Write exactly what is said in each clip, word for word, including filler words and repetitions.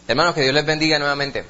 Hermanos, que Dios les bendiga nuevamente.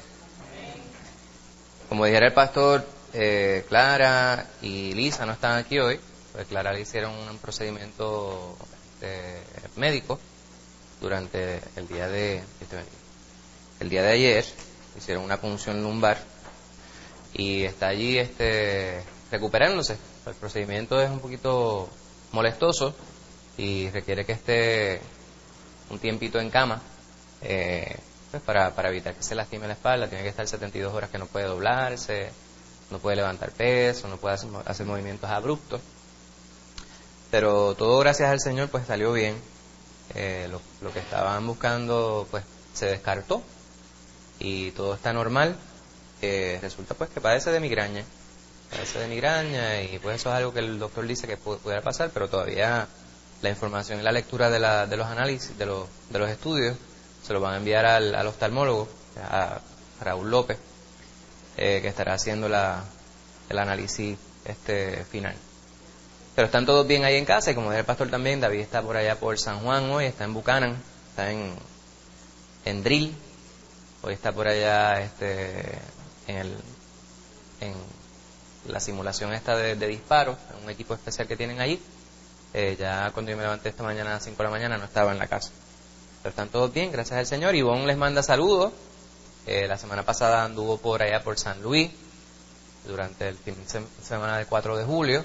Como dijera el pastor, eh, Clara y Lisa no están aquí hoy, pues Clara le hicieron un procedimiento eh, médico durante el día de el día de ayer. Hicieron una punción lumbar y está allí este recuperándose. El procedimiento es un poquito molestoso y requiere que esté un tiempito en cama. Eh, Pues para, para evitar que se lastime la espalda. Tiene que estar setenta y dos horas que no puede doblarse, no puede levantar peso, no puede hacer, hacer movimientos abruptos. Pero todo gracias al Señor pues salió bien. Eh, lo, lo que estaban buscando pues se descartó y todo está normal. Eh, resulta pues que padece de migraña. Padece de migraña y pues eso es algo que el doctor dice que pudiera pasar, pero todavía la información y la lectura de, la, de los análisis, de los, de los estudios, se lo van a enviar al, al oftalmólogo, a Raúl López, eh, que estará haciendo la, el análisis este final. Pero están todos bien ahí en casa, y como dice el pastor también, David está por allá por San Juan hoy, está en Buchanan, está en, en Drill, hoy está por allá este, en, el, en la simulación esta de, de disparos, en un equipo especial que tienen allí. Eh, ya cuando yo me levanté esta mañana a las cinco de la mañana no estaba en la casa. Pero están todos bien, gracias al Señor. Ivonne les manda saludos. Eh, la semana pasada anduvo por allá por San Luis durante el fin de semana del cuatro de julio.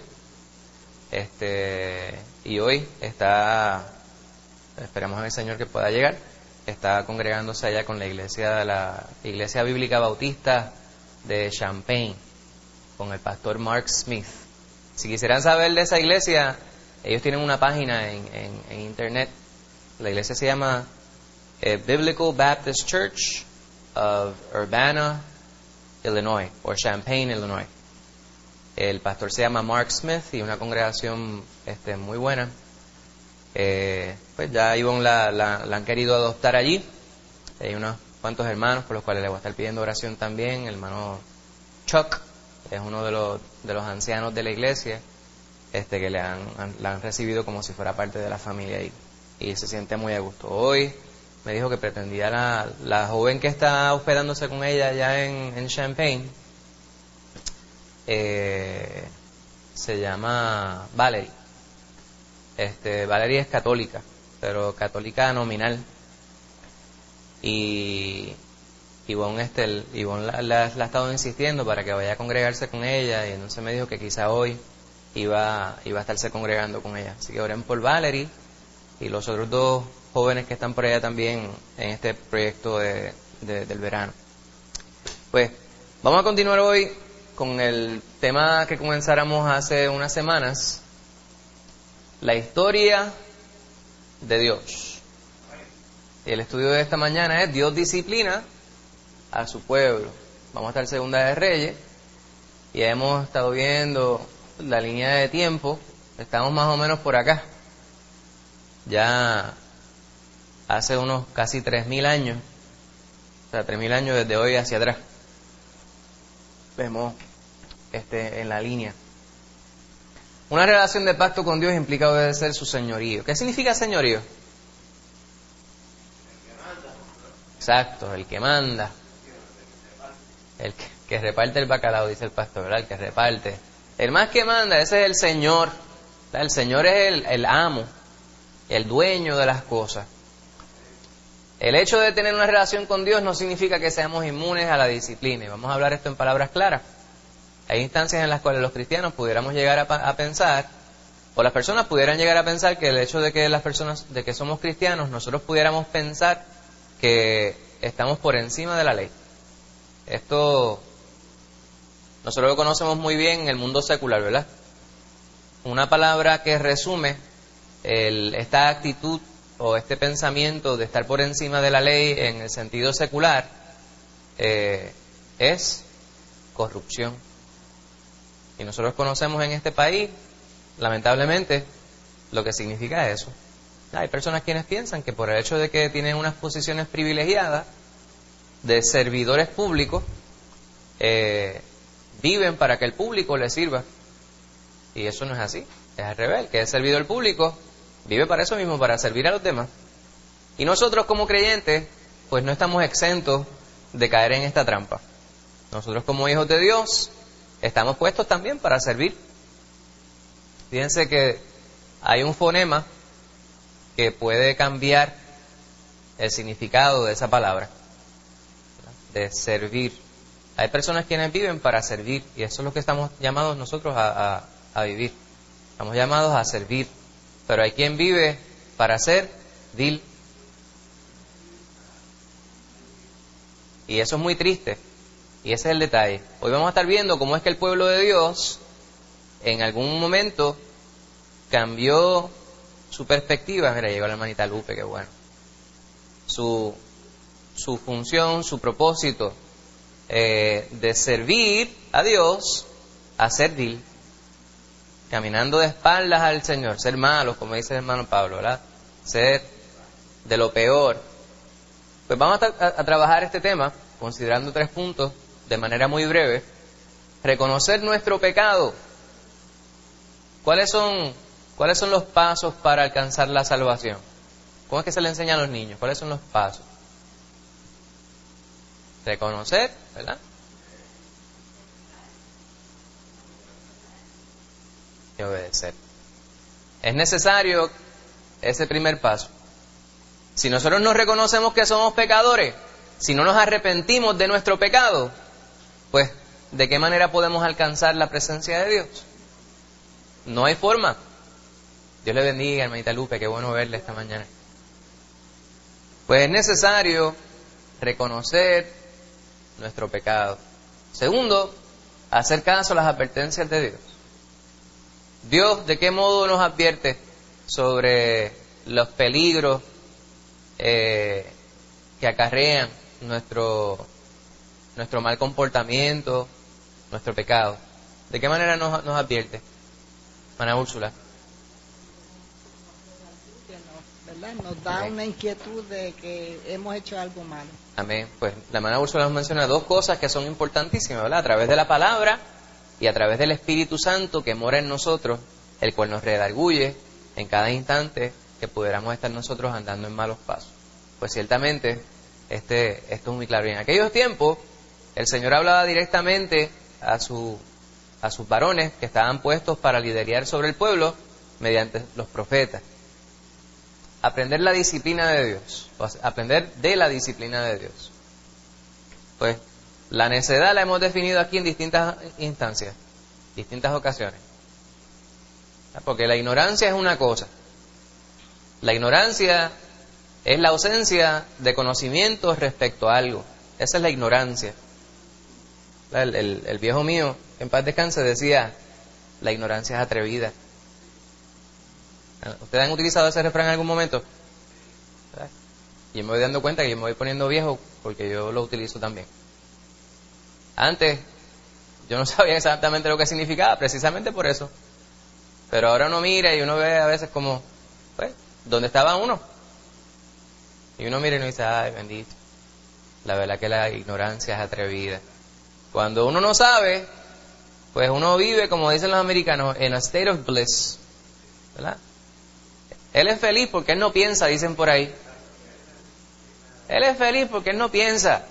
Este, y hoy está, esperamos al Señor que pueda llegar, está congregándose allá con la iglesia de la Iglesia Bíblica Bautista de Champaign, con el pastor Mark Smith. Si quisieran saber de esa iglesia, ellos tienen una página en, en, en internet. La iglesia se llama eh, Biblical Baptist Church of Urbana, Illinois, o Champaign, Illinois. El pastor se llama Mark Smith y una congregación este, muy buena. Eh, pues ya Ivonne la, la, la han querido adoptar allí. Hay unos cuantos hermanos por los cuales le voy a estar pidiendo oración también. El hermano Chuck es uno de los, de los ancianos de la iglesia, este, que le han, han, la han recibido como si fuera parte de la familia ahí. Y se siente muy a gusto. Hoy me dijo que pretendía la, la joven que está hospedándose con ella allá en, en Champaign, eh, se llama Valerie. Este, Valerie es católica, pero católica nominal. Y Ivonne, este, Ivonne la, la, la ha estado insistiendo para que vaya a congregarse con ella, y entonces me dijo que quizá hoy iba, iba a estarse congregando con ella. Así que oren por Valerie y los otros dos jóvenes que están por allá también en este proyecto de, de, del verano. Pues vamos a continuar hoy con el tema que comenzáramos hace unas semanas, la historia de Dios. Y el estudio de esta mañana es Dios disciplina a su pueblo. Vamos a estar en Segunda de Reyes y hemos estado viendo la línea de tiempo. Estamos más o menos por acá. Ya hace unos casi tres mil años, o sea, tres mil años desde hoy hacia atrás, vemos este, en la línea. Una relación de pacto con Dios implica obedecer su señorío. ¿Qué significa señorío? Exacto, el que manda. El que, que reparte el bacalao, dice el pastor, ¿verdad? El que reparte. El más que manda, ese es el Señor. ¿Verdad? El Señor es el, el amo, el dueño de las cosas. El hecho de tener una relación con Dios no significa que seamos inmunes a la disciplina. Y vamos a hablar esto en palabras claras. Hay instancias en las cuales los cristianos pudiéramos llegar a, a pensar, o las personas pudieran llegar a pensar, que el hecho de que las personas, de que somos cristianos, nosotros pudiéramos pensar que estamos por encima de la ley. Esto nosotros lo conocemos muy bien en el mundo secular, ¿verdad? Una palabra que resume el, esta actitud o este pensamiento de estar por encima de la ley en el sentido secular eh, es corrupción. Y nosotros conocemos en este país, lamentablemente, lo que significa eso. Hay personas quienes piensan que por el hecho de que tienen unas posiciones privilegiadas de servidores públicos, eh, viven para que el público les sirva. Y eso no es así, es al revés. El que es servidor público vive para eso mismo, para servir a los demás. Y nosotros como creyentes pues no estamos exentos de caer en esta trampa. Nosotros como hijos de Dios estamos puestos también para servir. Fíjense que hay un fonema que puede cambiar el significado de esa palabra, de servir. Hay personas quienes viven para servir, y eso es lo que estamos llamados nosotros a, a, a vivir. Estamos llamados a servir, pero hay quien vive para servir. Y eso es muy triste, y ese es el detalle. Hoy vamos a estar viendo cómo es que el pueblo de Dios en algún momento cambió su perspectiva. Mira, llegó la hermanita Lupe, qué bueno. Su, su función, su propósito eh, de servir a Dios a servir, caminando de espaldas al Señor, ser malos, como dice el hermano Pablo, ¿verdad? Ser de lo peor. Pues vamos a, a, a trabajar este tema considerando tres puntos de manera muy breve. Reconocer nuestro pecado. ¿Cuáles son, cuáles son los pasos para alcanzar la salvación? ¿Cómo es que se le enseña a los niños? ¿Cuáles son los pasos? Reconocer, ¿verdad? Y obedecer. Es necesario ese primer paso. Si nosotros no reconocemos que somos pecadores, si no nos arrepentimos de nuestro pecado, pues, ¿de qué manera podemos alcanzar la presencia de Dios? No hay forma. Dios le bendiga, hermanita Lupe, qué bueno verle esta mañana. Pues es necesario reconocer nuestro pecado. Segundo, hacer caso a las advertencias de Dios. Dios, ¿de qué modo nos advierte sobre los peligros eh, que acarrean nuestro, nuestro mal comportamiento, nuestro pecado? ¿De qué manera nos, nos advierte? Ana Úrsula. ¿Verdad? Nos da Amén. Una inquietud de que hemos hecho algo malo. Amén. Pues la hermana Úrsula nos menciona dos cosas que son importantísimas, ¿verdad? A través de la palabra y a través del Espíritu Santo que mora en nosotros, el cual nos redarguye en cada instante que pudiéramos estar nosotros andando en malos pasos. Pues ciertamente este, esto es muy claro. Y en aquellos tiempos el Señor hablaba directamente a, su, a sus varones que estaban puestos para liderar sobre el pueblo mediante los profetas. Aprender la disciplina de Dios, o aprender de la disciplina de Dios. Pues la necedad la hemos definido aquí en distintas instancias, distintas ocasiones. Porque la ignorancia es una cosa. La ignorancia es la ausencia de conocimiento respecto a algo. Esa es la ignorancia. El, el, el viejo mío, en paz descanse, decía, la ignorancia es atrevida. ¿Ustedes han utilizado ese refrán en algún momento? Y me voy dando cuenta que yo me voy poniendo viejo porque yo lo utilizo también. Antes yo no sabía exactamente lo que significaba, precisamente por eso. Pero ahora uno mira y uno ve a veces como, pues, ¿dónde estaba uno? Y uno mira y uno dice, ay, bendito. La verdad que la ignorancia es atrevida. Cuando uno no sabe, pues uno vive, como dicen los americanos, en a state of bliss. ¿Verdad? Él es feliz porque él no piensa, dicen por ahí. Él es feliz porque él no piensa.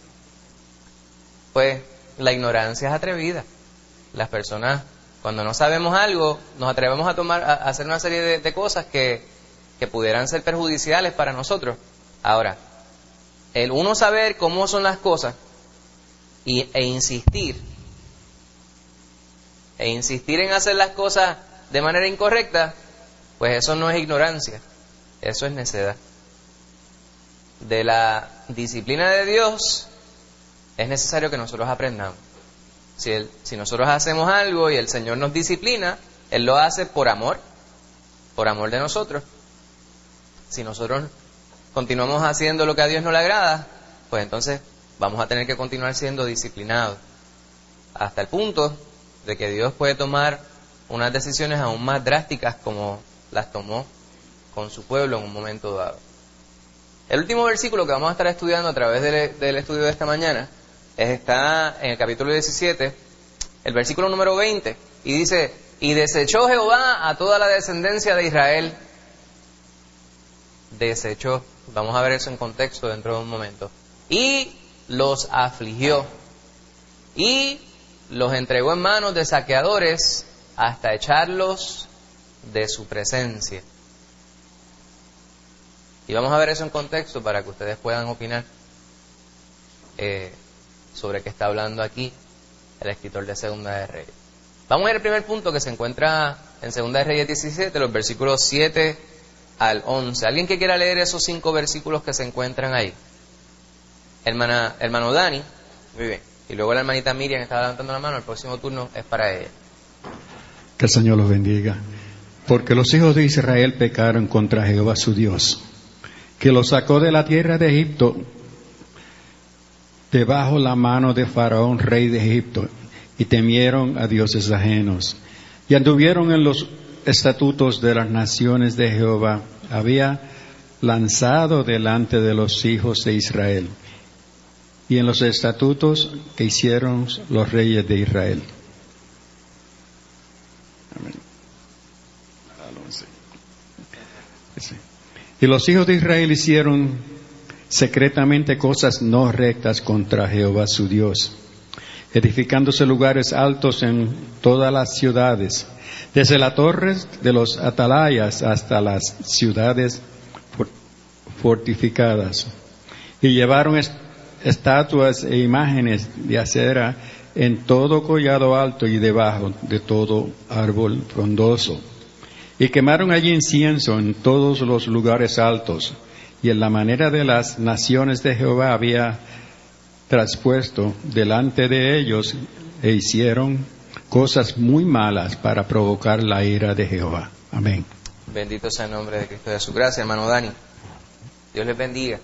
Pues la ignorancia es atrevida. Las personas, cuando no sabemos algo, nos atrevemos a tomar, a hacer una serie de, de cosas que, que pudieran ser perjudiciales para nosotros. Ahora, el uno saber cómo son las cosas y, e insistir, e insistir en hacer las cosas de manera incorrecta, pues eso no es ignorancia, eso es necedad. De la disciplina de Dios es necesario que nosotros aprendamos. Si, el, si nosotros hacemos algo y el Señor nos disciplina, Él lo hace por amor, por amor de nosotros. Si nosotros continuamos haciendo lo que a Dios no le agrada, pues entonces vamos a tener que continuar siendo disciplinados. Hasta el punto de que Dios puede tomar unas decisiones aún más drásticas como las tomó con su pueblo en un momento dado. El último versículo que vamos a estar estudiando a través del, del estudio de esta mañana es, está en el capítulo diecisiete, el versículo número veinte, y dice, y desechó Jehová a toda la descendencia de Israel. Desechó. Vamos a ver eso en contexto dentro de un momento. Y los afligió y los entregó en manos de saqueadores hasta echarlos de su presencia. Y vamos a ver eso en contexto para que ustedes puedan opinar eh, sobre qué está hablando aquí el escritor de Segunda de Reyes. Vamos a ver el primer punto que se encuentra en Segunda de Reyes diecisiete, los versículos siete al once. ¿Alguien que quiera leer esos cinco versículos que se encuentran ahí? Hermana, hermano Dani, muy bien. Y luego la hermanita Miriam está levantando la mano, el próximo turno es para ella. Que el Señor los bendiga. Porque los hijos de Israel pecaron contra Jehová su Dios, que los sacó de la tierra de Egipto, debajo la mano de Faraón, rey de Egipto, y temieron a dioses ajenos, y anduvieron en los estatutos de las naciones de Jehová, había lanzado delante de los hijos de Israel, y en los estatutos que hicieron los reyes de Israel. Amén. Y los hijos de Israel hicieron secretamente cosas no rectas contra Jehová su Dios, edificándose lugares altos en todas las ciudades, desde las torres de los atalayas hasta las ciudades fortificadas, y llevaron est- estatuas e imágenes de acera en todo collado alto y debajo de todo árbol frondoso, y quemaron allí incienso en todos los lugares altos, y en la manera de las naciones de Jehová había traspuesto delante de ellos, e hicieron cosas muy malas para provocar la ira de Jehová. Amén. Bendito sea el nombre de Cristo Jesús. Gracias, hermano Dani. Dios les bendiga.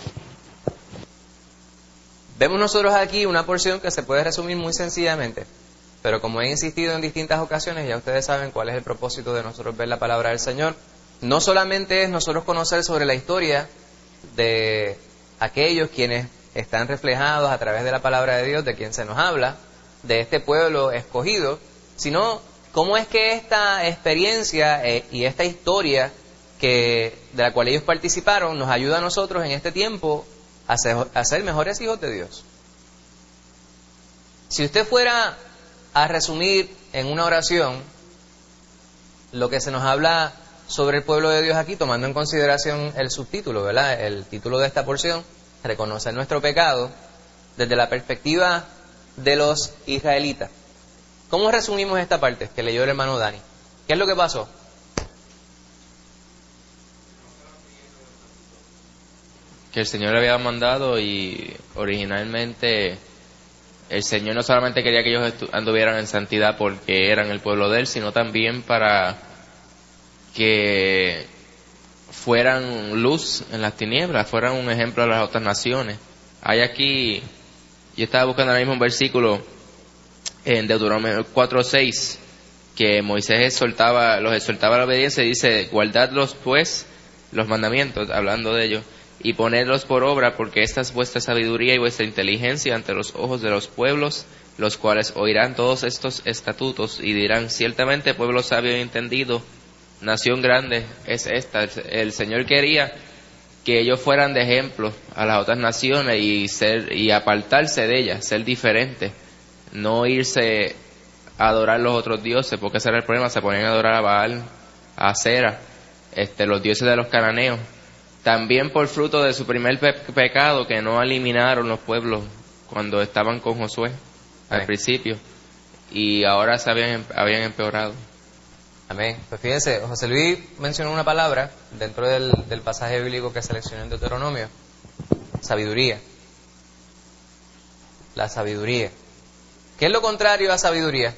Vemos nosotros aquí una porción que se puede resumir muy sencillamente, pero como he insistido en distintas ocasiones, ya ustedes saben cuál es el propósito de nosotros ver la palabra del Señor. No solamente es nosotros conocer sobre la historia de aquellos quienes están reflejados a través de la palabra de Dios, de quien se nos habla, de este pueblo escogido, sino cómo es que esta experiencia eh, y esta historia que de la cual ellos participaron nos ayuda a nosotros en este tiempo a ser, a ser mejores hijos de Dios. Si usted fuera a resumir en una oración lo que se nos habla sobre el pueblo de Dios aquí, tomando en consideración el subtítulo, ¿verdad? El título de esta porción, reconocer nuestro pecado, desde la perspectiva de los israelitas. ¿Cómo resumimos esta parte que leyó el hermano Dani? ¿Qué es lo que pasó? Que el Señor le había mandado, y originalmente el Señor no solamente quería que ellos anduvieran en santidad porque eran el pueblo de Él, sino también para que fueran luz en las tinieblas, fueran un ejemplo a las otras naciones. Hay aquí, yo estaba buscando ahora mismo un versículo en Deuteronomio cuatro seis, que Moisés exhortaba, los exhortaba a la obediencia, y dice: guardadlos pues los mandamientos, hablando de ellos, y ponedlos por obra, porque esta es vuestra sabiduría y vuestra inteligencia ante los ojos de los pueblos, los cuales oirán todos estos estatutos y dirán: ciertamente pueblo sabio y entendido, nación grande es esta. El Señor quería que ellos fueran de ejemplo a las otras naciones y ser y apartarse de ellas, ser diferentes, no irse a adorar los otros dioses, porque ese era el problema. Se ponían a adorar a Baal, a Acera, este, los dioses de los cananeos. También por fruto de su primer pe- pecado, que no eliminaron los pueblos cuando estaban con Josué al Amén. principio, y ahora se habían, habían empeorado. Amén. Pues fíjense, José Luis mencionó una palabra dentro del, del pasaje bíblico que seleccioné en Deuteronomio: sabiduría. La sabiduría. ¿Qué es lo contrario a sabiduría?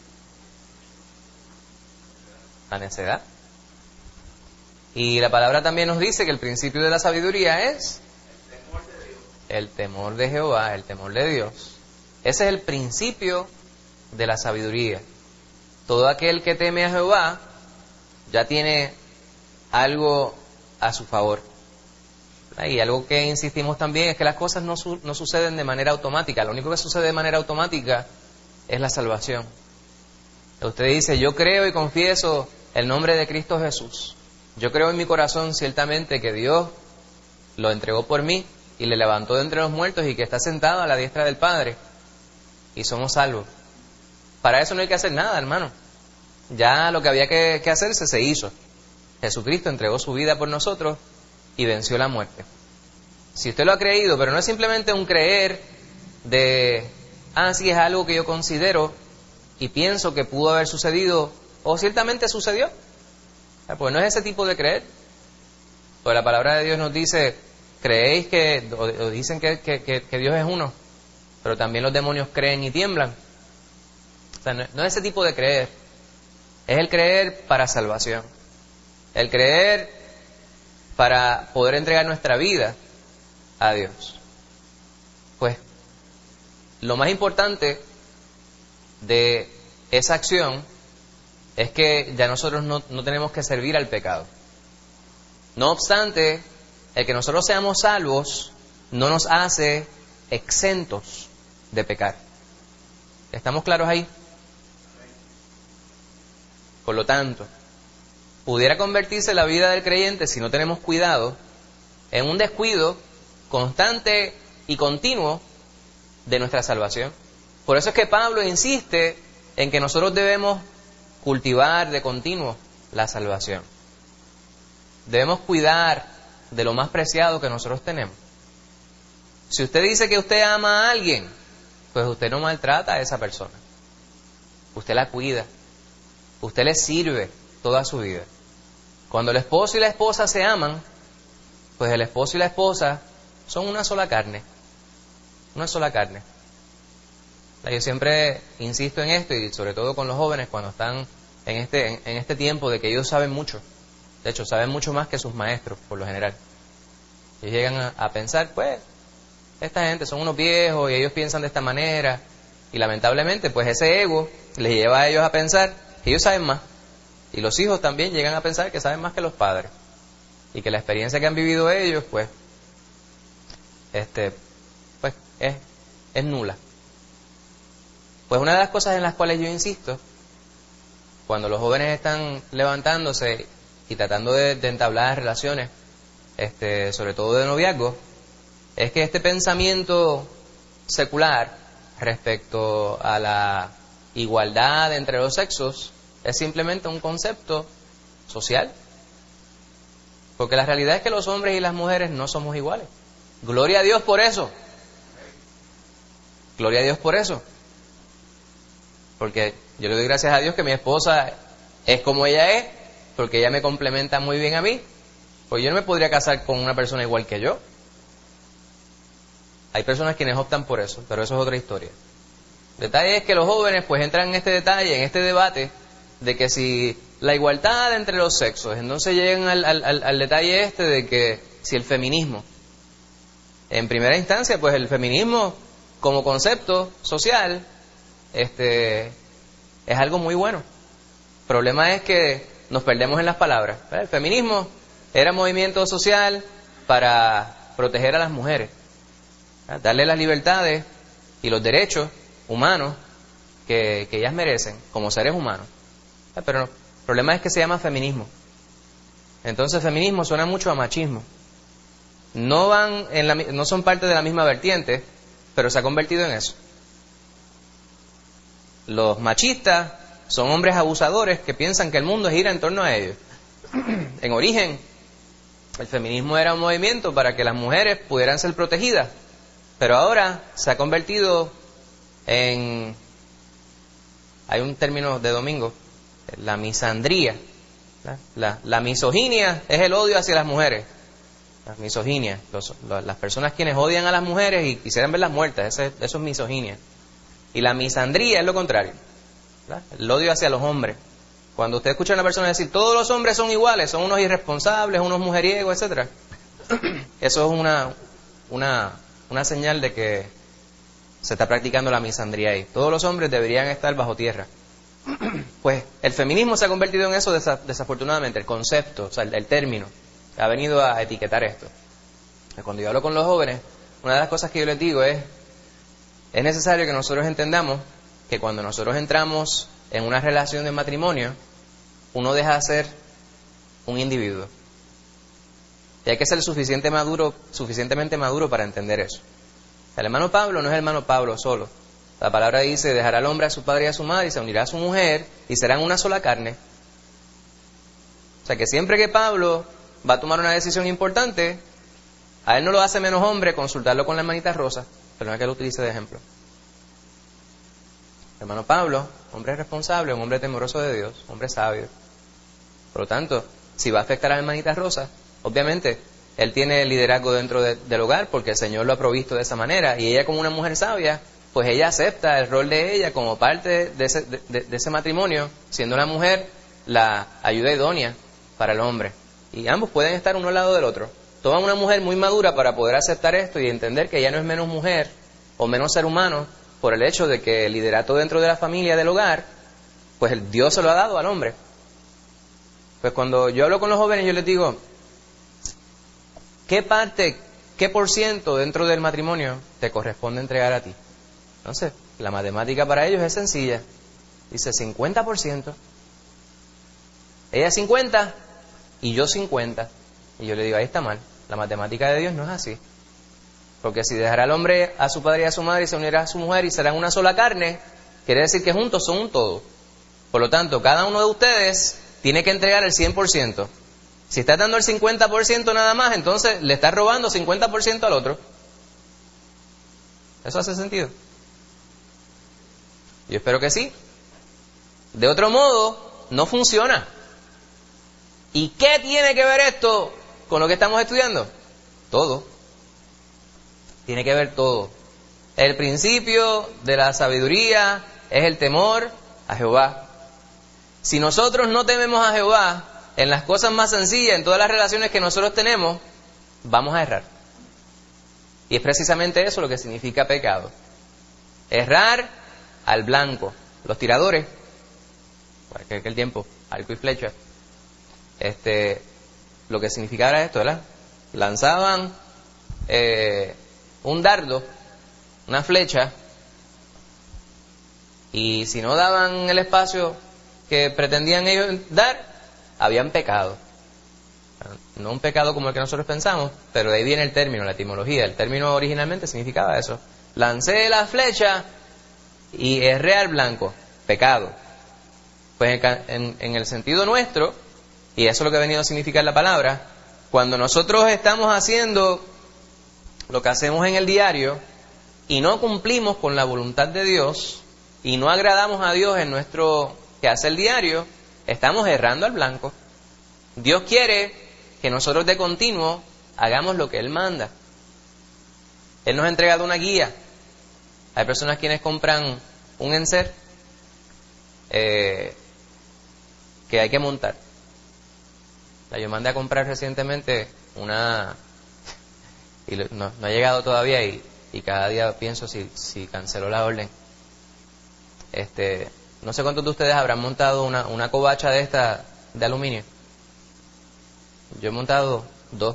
La necedad. Y la palabra también nos dice que el principio de la sabiduría es el temor de Jehová, el temor de Dios. Ese es el principio de la sabiduría. Todo aquel que teme a Jehová ya tiene algo a su favor. Y algo que insistimos también es que las cosas no, su- no suceden de manera automática. Lo único que sucede de manera automática es la salvación. Usted dice: yo creo y confieso el nombre de Cristo Jesús. Yo creo en mi corazón ciertamente que Dios lo entregó por mí y le levantó de entre los muertos y que está sentado a la diestra del Padre. Y somos salvos. Para eso no hay que hacer nada, hermano. Ya lo que había que, que hacerse se hizo. Jesucristo entregó su vida por nosotros y venció la muerte. Si usted lo ha creído, pero no es simplemente un creer de, ah, sí, es algo que yo considero y pienso que pudo haber sucedido, o ciertamente sucedió. Pues no es ese tipo de creer. Pues la palabra de Dios nos dice, creéis que, o, o dicen que, que, que, que Dios es uno, pero también los demonios creen y tiemblan. O sea, no, no es ese tipo de creer. Es el creer para salvación. El creer para poder entregar nuestra vida a Dios. Pues lo más importante de esa acción es que ya nosotros no, no tenemos que servir al pecado. No obstante, el que nosotros seamos salvos no nos hace exentos de pecar. ¿Estamos claros ahí? Por lo tanto, pudiera convertirse la vida del creyente, si no tenemos cuidado, en un descuido constante y continuo de nuestra salvación. Por eso es que Pablo insiste en que nosotros debemos cultivar de continuo la salvación. Debemos cuidar de lo más preciado que nosotros tenemos. Si usted dice que usted ama a alguien, pues usted no maltrata a esa persona. Usted la cuida. Usted le sirve toda su vida. Cuando el esposo y la esposa se aman, pues el esposo y la esposa son una sola carne. Una sola carne. Yo siempre insisto en esto, y sobre todo con los jóvenes cuando están en este, en, en este tiempo de que ellos saben mucho. De hecho, saben mucho más que sus maestros, por lo general. Ellos llegan a, a pensar, pues, esta gente son unos viejos y ellos piensan de esta manera. Y lamentablemente, pues ese ego les lleva a ellos a pensar que ellos saben más. Y los hijos también llegan a pensar que saben más que los padres. Y que la experiencia que han vivido ellos, pues, este, pues, es, es nula. Pues una de las cosas en las cuales yo insisto, cuando los jóvenes están levantándose y tratando de, de entablar relaciones, este, sobre todo de noviazgo, es que este pensamiento secular respecto a la igualdad entre los sexos es simplemente un concepto social. Porque la realidad es que los hombres y las mujeres no somos iguales. Gloria a Dios por eso. Gloria a Dios por eso. Porque yo le doy gracias a Dios que mi esposa es como ella es, porque ella me complementa muy bien a mí. Pues yo no me podría casar con una persona igual que yo. Hay personas quienes optan por eso, pero eso es otra historia. El detalle es que los jóvenes pues entran en este detalle, en este debate, de que si la igualdad entre los sexos, entonces llegan al, al, al detalle este de que si el feminismo, en primera instancia, pues el feminismo como concepto social, este, es algo muy bueno. El problema es que nos perdemos en las palabras. El feminismo era movimiento social para proteger a las mujeres, darle las libertades y los derechos humanos que, que ellas merecen como seres humanos. Pero el problema es que se llama feminismo. Entonces feminismo suena mucho a machismo. No van en la, no son parte de la misma vertiente, pero se ha convertido en eso. Los machistas son hombres abusadores que piensan que el mundo gira en torno a ellos. En origen, el feminismo era un movimiento para que las mujeres pudieran ser protegidas, pero ahora se ha convertido en, hay un término de domingo, la misandría. La, la, la misoginia es el odio hacia las mujeres. La misoginia, los, los, las personas quienes odian a las mujeres y quisieran verlas muertas, eso, eso es misoginia. Y la misandría es lo contrario, ¿verdad? El odio hacia los hombres. Cuando usted escucha a una persona decir todos los hombres son iguales, son unos irresponsables, unos mujeriegos, etcétera, eso es una, una, una señal de que se está practicando la misandría ahí. Todos los hombres deberían estar bajo tierra. Pues el feminismo se ha convertido en eso desafortunadamente, el concepto, o sea, el, el término ha venido a etiquetar esto. Cuando yo hablo con los jóvenes, una de las cosas que yo les digo es, es necesario que nosotros entendamos que cuando nosotros entramos en una relación de matrimonio, uno deja de ser un individuo. Y hay que ser suficiente maduro, suficientemente maduro para entender eso. El hermano Pablo no es el hermano Pablo solo. La palabra dice, dejará al hombre a su padre y a su madre y se unirá a su mujer y serán una sola carne. O sea que siempre que Pablo va a tomar una decisión importante, a él no lo hace menos hombre consultarlo con la hermanita Rosa, pero no es que lo utilice de ejemplo. El hermano Pablo, hombre responsable, un hombre temeroso de Dios, hombre sabio. Por lo tanto, si va a afectar a la hermanita Rosa, obviamente, él tiene liderazgo dentro de, del hogar porque el Señor lo ha provisto de esa manera. Y ella como una mujer sabia, pues ella acepta el rol de ella como parte de ese, de, de, de ese matrimonio, siendo la mujer la ayuda idónea para el hombre. Y ambos pueden estar uno al lado del otro. Toma una mujer muy madura para poder aceptar esto y entender que ella no es menos mujer o menos ser humano por el hecho de que el liderato dentro de la familia, del hogar, pues el Dios se lo ha dado al hombre. Pues cuando yo hablo con los jóvenes, yo les digo, ¿qué parte, qué por ciento dentro del matrimonio te corresponde entregar a ti? Entonces, la matemática para ellos es sencilla. Dice cincuenta por ciento. Ella cincuenta y yo cincuenta. Y yo le digo, ahí está mal. La matemática de Dios no es así. Porque si dejará al hombre a su padre y a su madre y se unirá a su mujer y serán una sola carne, quiere decir que juntos son un todo. Por lo tanto, cada uno de ustedes tiene que entregar el cien por ciento. Si estás dando el cincuenta por ciento nada más, entonces le estás robando cincuenta por ciento al otro. ¿Eso hace sentido? Yo espero que sí. De otro modo, no funciona. ¿Y qué tiene que ver esto con lo que estamos estudiando? Todo. Tiene que ver todo. El principio de la sabiduría es el temor a Jehová. Si nosotros no tememos a Jehová en las cosas más sencillas, en todas las relaciones que nosotros tenemos, vamos a errar. Y es precisamente eso lo que significa pecado. Errar al blanco. Los tiradores, por aquel tiempo, arco y flecha, este, lo que significaba era esto, ¿verdad? Lanzaban eh, un dardo, una flecha, y si no daban el espacio que pretendían ellos dar, habían pecado. No un pecado como el que nosotros pensamos, pero de ahí viene el término, la etimología. El término originalmente significaba eso. Lancé la flecha y erré al blanco. Pecado. Pues en, en, en el sentido nuestro, y eso es lo que ha venido a significar la palabra, cuando nosotros estamos haciendo lo que hacemos en el diario y no cumplimos con la voluntad de Dios y no agradamos a Dios en nuestro quehacer diario, estamos errando al blanco. Dios quiere que nosotros de continuo hagamos lo que Él manda. Él nos ha entregado una guía. Hay personas quienes compran un enser eh, que hay que montar. Yo mandé a comprar recientemente una... y no, no ha llegado todavía y, y cada día pienso si, si canceló la orden. Este, no sé cuántos de ustedes habrán montado una, una covacha de esta de aluminio. Yo he montado dos.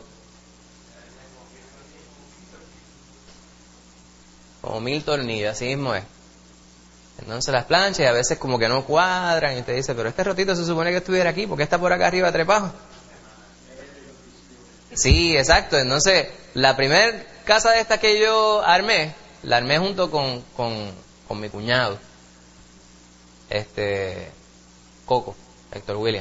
Como mil tornillos, así mismo es. Entonces las planchas y a veces como que no cuadran y te dice, pero este rotito se supone que estuviera aquí, ¿por qué está por acá arriba trepado? Sí, exacto. Entonces, la primera casa de esta que yo armé, la armé junto con, con, con mi cuñado, este, Coco, Héctor William.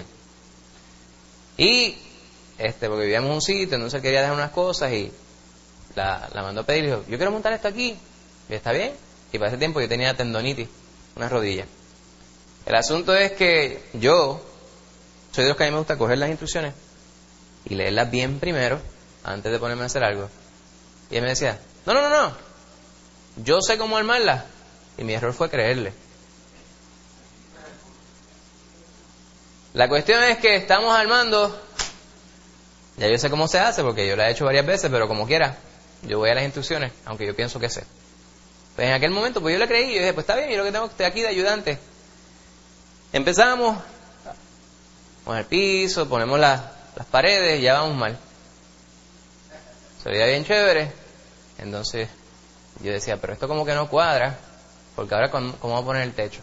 Y, este, porque vivíamos en un sitio, entonces él quería dejar unas cosas y la, la mandó a pedir y dijo, yo quiero montar esto aquí. Y está bien. Y para ese tiempo yo tenía tendonitis, una rodilla. El asunto es que yo soy de los que a mí me gusta coger las instrucciones y leerlas bien primero antes de ponerme a hacer algo. Y él me decía, no, no, no, no, yo sé cómo armarlas. Y mi error fue creerle. La cuestión es que estamos armando, ya yo sé cómo se hace porque yo la he hecho varias veces, pero como quiera, yo voy a las instrucciones, aunque yo pienso que sé. Pues en aquel momento, pues yo le creí y yo dije, pues está bien, yo lo que tengo que estar aquí de ayudante. Empezamos con el piso, ponemos las, las paredes, ya vamos mal. Se veía bien chévere. Entonces yo decía, pero esto como que no cuadra, porque ahora ¿cómo, cómo voy a poner el techo?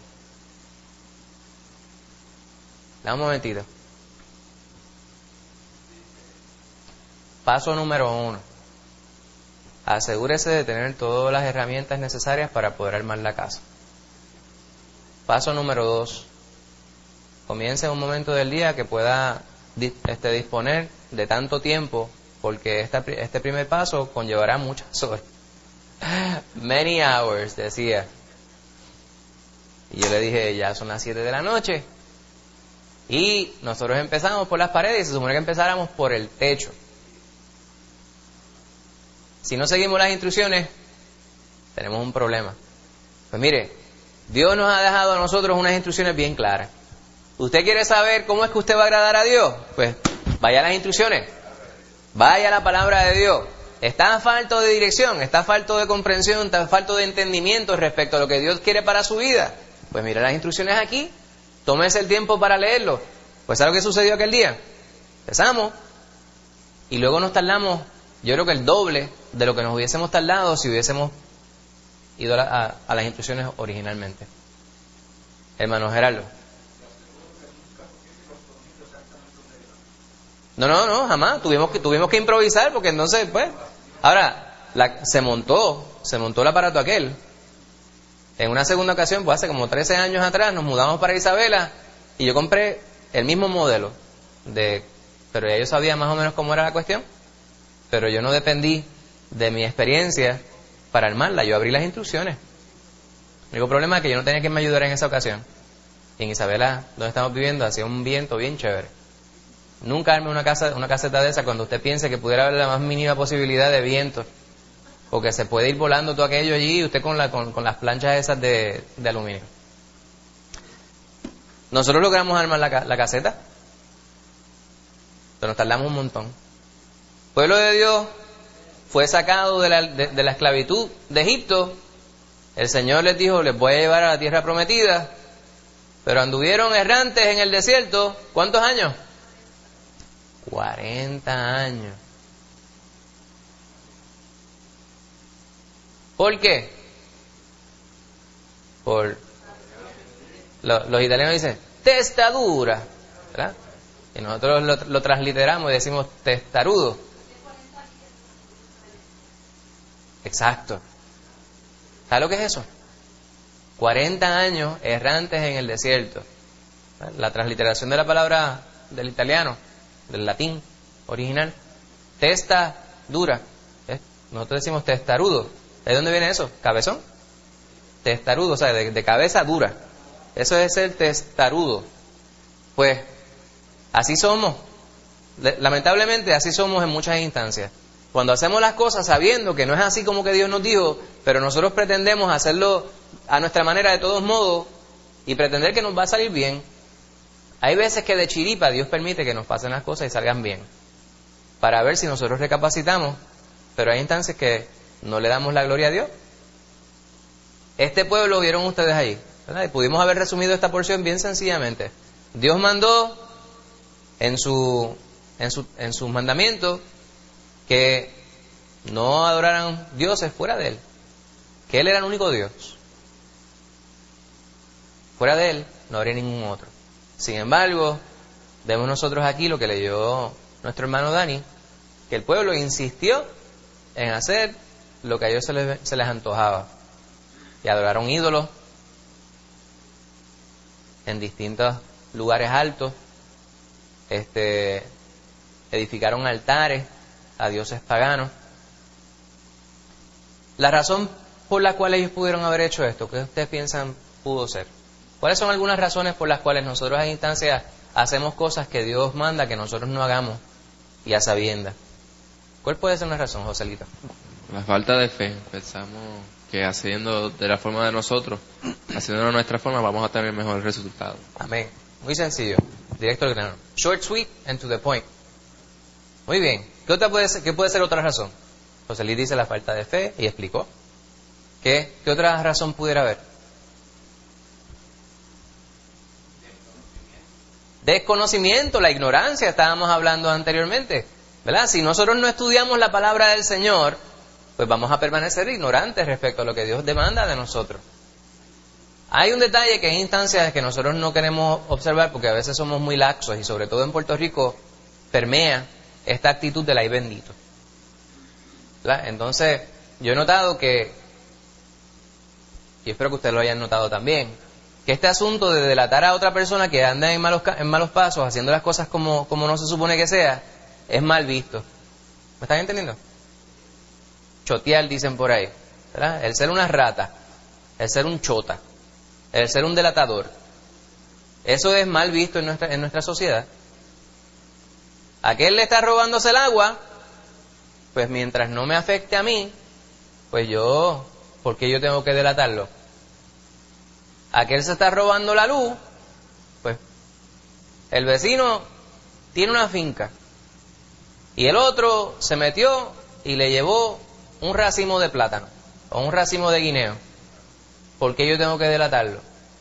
Dame un momentito. Paso número uno. Asegúrese de tener todas las herramientas necesarias para poder armar la casa. Paso número dos. Comience en un momento del día que pueda este, disponer de tanto tiempo, porque esta, este primer paso conllevará muchas horas. Many hours, decía. Y yo le dije, ya son las siete de la noche. Y nosotros empezamos por las paredes y se supone que empezáramos por el techo. Si no seguimos las instrucciones, tenemos un problema. Pues mire, Dios nos ha dejado a nosotros unas instrucciones bien claras. ¿Usted quiere saber cómo es que usted va a agradar a Dios? Pues vaya a las instrucciones. Vaya a la palabra de Dios. Está falto de dirección, está falto de comprensión, está falto de entendimiento respecto a lo que Dios quiere para su vida. Pues mira las instrucciones aquí. Tómese el tiempo para leerlo. Pues ¿sabe lo que sucedió aquel día? Empezamos y luego nos tardamos, yo creo que el doble de lo que nos hubiésemos tardado si hubiésemos ido a, la, a, a las instrucciones originalmente. Hermano Gerardo. No, no, no, jamás. Tuvimos que, tuvimos que improvisar porque entonces, pues... Ahora, la, se montó, se montó el aparato aquel. En una segunda ocasión, pues hace como trece años atrás, nos mudamos para Isabela y yo compré el mismo modelo. de Pero ya yo sabía más o menos cómo era la cuestión. Pero yo no dependí de mi experiencia para armarla. Yo abrí las instrucciones. El único problema es que yo no tenía quien me ayudara en esa ocasión. Y en Isabela, donde estamos viviendo, hacía un viento bien chévere. Nunca arme una casa, una caseta de esa cuando usted piense que pudiera haber la más mínima posibilidad de viento, porque se puede ir volando todo aquello allí y usted con, la, con, con las planchas esas de, de aluminio. Nosotros logramos armar la, la caseta, pero nos tardamos un montón. El pueblo de Dios fue sacado de la, de, de la esclavitud de Egipto. El Señor les dijo, les voy a llevar a la tierra prometida, pero anduvieron errantes en el desierto. ¿Cuántos años? cuarenta años. ¿Por qué? Por lo, los italianos dicen testadura, ¿verdad? Y nosotros lo, lo transliteramos y decimos testarudo. Exacto. ¿Sabe lo que es eso? cuarenta años errantes en el desierto. La transliteración de la palabra del italiano, del latín original, testa dura. Nosotros decimos testarudo. ¿De dónde viene eso? ¿Cabezón? Testarudo, o sea, de, de cabeza dura. Eso es el testarudo. Pues, así somos. Lamentablemente, así somos en muchas instancias. Cuando hacemos las cosas sabiendo que no es así como que Dios nos dijo, pero nosotros pretendemos hacerlo a nuestra manera de todos modos y pretender que nos va a salir bien. Hay veces que de chiripa Dios permite que nos pasen las cosas y salgan bien, para ver si nosotros recapacitamos, pero hay instancias que no le damos la gloria a Dios. Este pueblo vieron ustedes ahí, ¿verdad? Y pudimos haber resumido esta porción bien sencillamente. Dios mandó en su en su en sus mandamientos que no adoraran dioses fuera de Él, que Él era el único Dios. Fuera de Él no habría ningún otro. Sin embargo, vemos nosotros aquí lo que leyó nuestro hermano Dani, que el pueblo insistió en hacer lo que a ellos se les, se les antojaba. Y adoraron ídolos en distintos lugares altos, este, edificaron altares a dioses paganos. La razón por la cual ellos pudieron haber hecho esto, ¿qué ustedes piensan pudo ser? ¿Cuáles son algunas razones por las cuales nosotros en instancias hacemos cosas que Dios manda que nosotros no hagamos y a sabiendas? ¿Cuál puede ser una razón, Joselito? La falta de fe. Pensamos que haciendo de la forma de nosotros, haciendo de nuestra forma, vamos a tener mejores resultados. Amén. Muy sencillo. Directo al grano. Short, sweet and to the point. Muy bien. ¿Qué otra puede ser, qué puede ser otra razón? Joselito dice la falta de fe y explicó. ¿Qué, qué otra razón pudiera haber? Desconocimiento, la ignorancia, estábamos hablando anteriormente, ¿verdad? Si nosotros no estudiamos la palabra del Señor, pues vamos a permanecer ignorantes respecto a lo que Dios demanda de nosotros. Hay un detalle que hay instancias que nosotros no queremos observar porque a veces somos muy laxos y sobre todo en Puerto Rico permea esta actitud del ay bendito. ¿Verdad? Entonces, yo he notado que, y espero que ustedes lo hayan notado también, que este asunto de delatar a otra persona que anda en malos, en malos pasos, haciendo las cosas como, como no se supone que sea, es mal visto. ¿Me están entendiendo? Chotear, dicen por ahí, ¿verdad? El ser una rata, el ser un chota, el ser un delatador, eso es mal visto en nuestra, en nuestra sociedad. Aquel le está robándose el agua, pues mientras no me afecte a mí, pues yo, ¿por qué yo tengo que delatarlo? Aquel se está robando la luz, pues el vecino tiene una finca y el otro se metió y le llevó un racimo de plátano o un racimo de guineo. ¿Por qué yo tengo que delatarlo?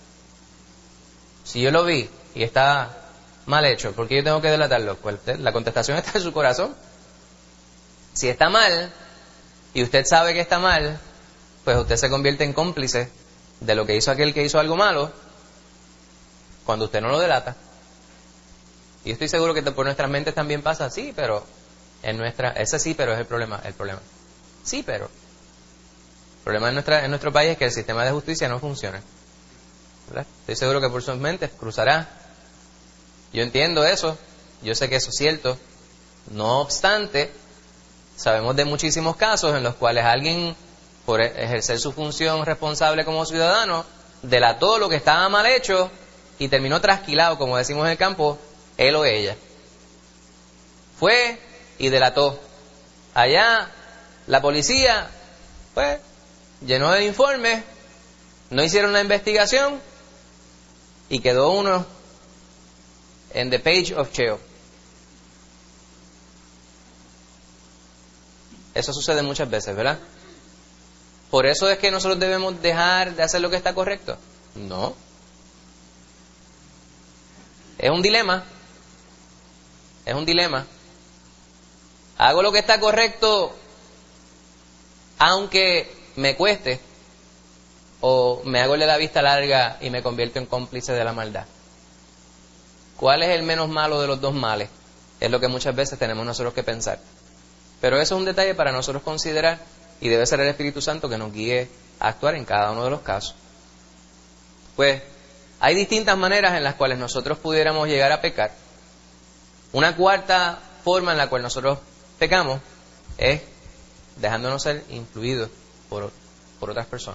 Si yo lo vi y está mal hecho, ¿por qué yo tengo que delatarlo? Pues la contestación está en su corazón. Si está mal y usted sabe que está mal, pues usted se convierte en cómplice de lo que hizo aquel que hizo algo malo cuando usted no lo delata. Y yo estoy seguro que por nuestras mentes también pasa así, pero en nuestra, ese sí, pero es el problema, el problema. Sí, pero el problema en nuestra, en nuestro país es que el sistema de justicia no funciona. ¿Verdad? Estoy seguro que por sus mentes cruzará. Yo entiendo eso, yo sé que eso es cierto. No obstante, sabemos de muchísimos casos en los cuales alguien, por ejercer su función responsable como ciudadano, delató lo que estaba mal hecho y terminó trasquilado, como decimos en el campo, él o ella. Fue y delató. Allá la policía, pues, llenó de informes, no hicieron la investigación y quedó uno en the page of jail. Eso sucede muchas veces, ¿verdad? Por eso es que nosotros debemos dejar de hacer lo que está correcto. No. Es un dilema. Es un dilema. Hago lo que está correcto aunque me cueste, o me hago de la vista larga y me convierto en cómplice de la maldad. ¿Cuál es el menos malo de los dos males? Es lo que muchas veces tenemos nosotros que pensar. Pero eso es un detalle para nosotros considerar y debe ser el Espíritu Santo que nos guíe a actuar en cada uno de los casos. Pues hay distintas maneras en las cuales nosotros pudiéramos llegar a pecar. Una cuarta forma en la cual nosotros pecamos es dejándonos ser influidos por, por otras personas.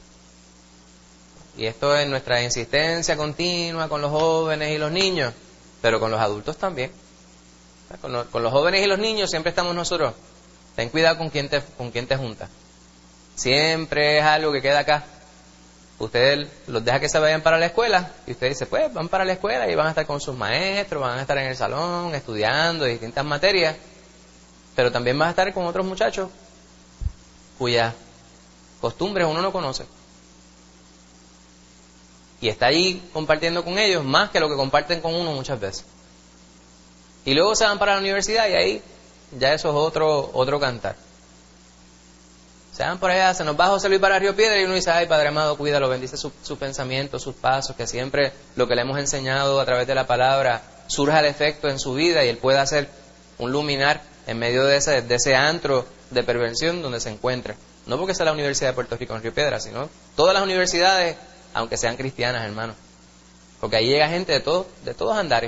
Y esto es nuestra insistencia continua con los jóvenes y los niños, pero con los adultos también. Con los, con los jóvenes y los niños siempre estamos nosotros. Ten cuidado con quién te, con quién te juntas. Siempre es algo que queda acá. Usted los deja que se vayan para la escuela y usted dice, pues van para la escuela y van a estar con sus maestros, van a estar en el salón estudiando distintas materias, pero también van a estar con otros muchachos cuyas costumbres uno no conoce. Y está ahí compartiendo con ellos más que lo que comparten con uno muchas veces. Y luego se van para la universidad y ahí ya eso es otro otro cantar. Se van por allá, se nos va José Luis para Río Piedra y uno dice, ay Padre amado, cuídalo, bendice sus su pensamientos, sus pasos, que siempre lo que le hemos enseñado a través de la palabra surja el efecto en su vida y él pueda ser un luminar en medio de ese, de ese antro de perversión donde se encuentra. No porque sea la Universidad de Puerto Rico en Río Piedra, sino todas las universidades, aunque sean cristianas, hermanos. Porque ahí llega gente de todos, de todos andares.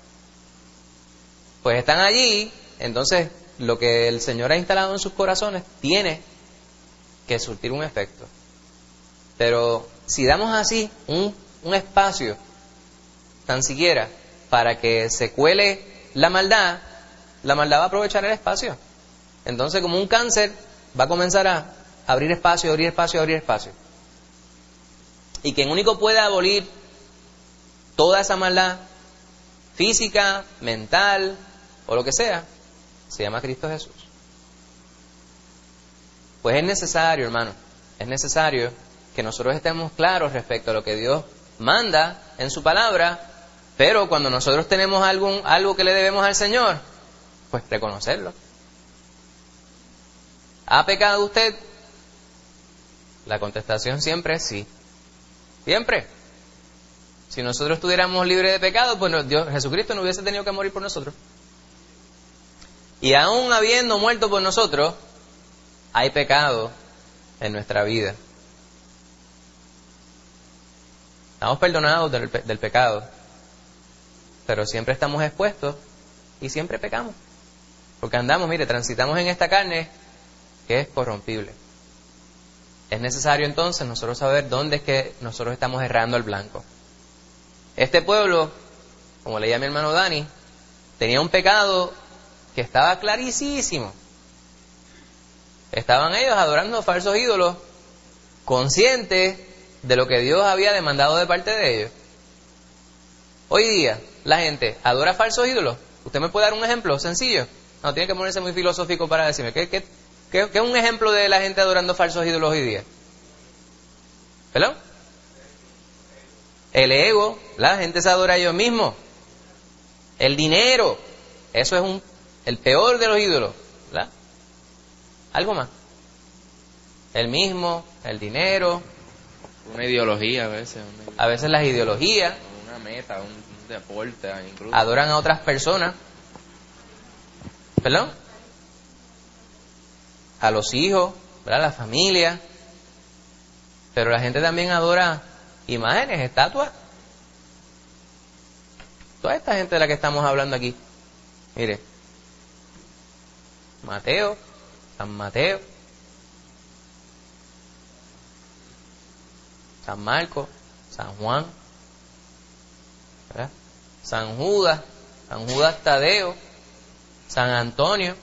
Pues están allí, entonces lo que el Señor ha instalado en sus corazones tiene que surtir un efecto. Pero si damos así un, un espacio, tan siquiera, para que se cuele la maldad, la maldad va a aprovechar el espacio. Entonces, como un cáncer, va a comenzar a abrir espacio, abrir espacio, abrir espacio. Y quien único puede abolir toda esa maldad física, mental o lo que sea, se llama Cristo Jesús. Pues es necesario, hermano, es necesario que nosotros estemos claros respecto a lo que Dios manda en su palabra, pero cuando nosotros tenemos algún, algo que le debemos al Señor, pues reconocerlo. ¿Ha pecado usted? La contestación siempre es sí. Siempre. Si nosotros estuviéramos libres de pecado, pues Dios, Jesucristo no hubiese tenido que morir por nosotros. Y aún habiendo muerto por nosotros, hay pecado en nuestra vida. Estamos perdonados del, del pecado, pero siempre estamos expuestos y siempre pecamos. Porque andamos, mire, transitamos en esta carne que es corrompible. Es necesario entonces nosotros saber dónde es que nosotros estamos errando al blanco. Este pueblo, como leía mi hermano Dani, tenía un pecado que estaba clarísimo. Estaban ellos adorando falsos ídolos, conscientes de lo que Dios había demandado de parte de ellos. Hoy día, la gente adora falsos ídolos. ¿Usted me puede dar un ejemplo sencillo? No, tiene que ponerse muy filosófico para decirme. ¿Qué, qué, qué, qué es un ejemplo de la gente adorando falsos ídolos hoy día? ¿Perdón? El ego. La gente se adora a ellos mismos. El dinero. Eso es un, el peor de los ídolos. ¿Verdad? Algo más. El mismo, el dinero. Una ideología a veces. Una, a veces las ideologías. Una meta, un, un deporte incluso. Adoran a otras personas. ¿Perdón? A los hijos, ¿verdad? A la familia. Pero la gente también adora imágenes, estatuas. Toda esta gente de la que estamos hablando aquí. Mire. Mateo, San Mateo, San Marcos, San Juan, ¿verdad? San Judas, San Judas Tadeo, San Antonio.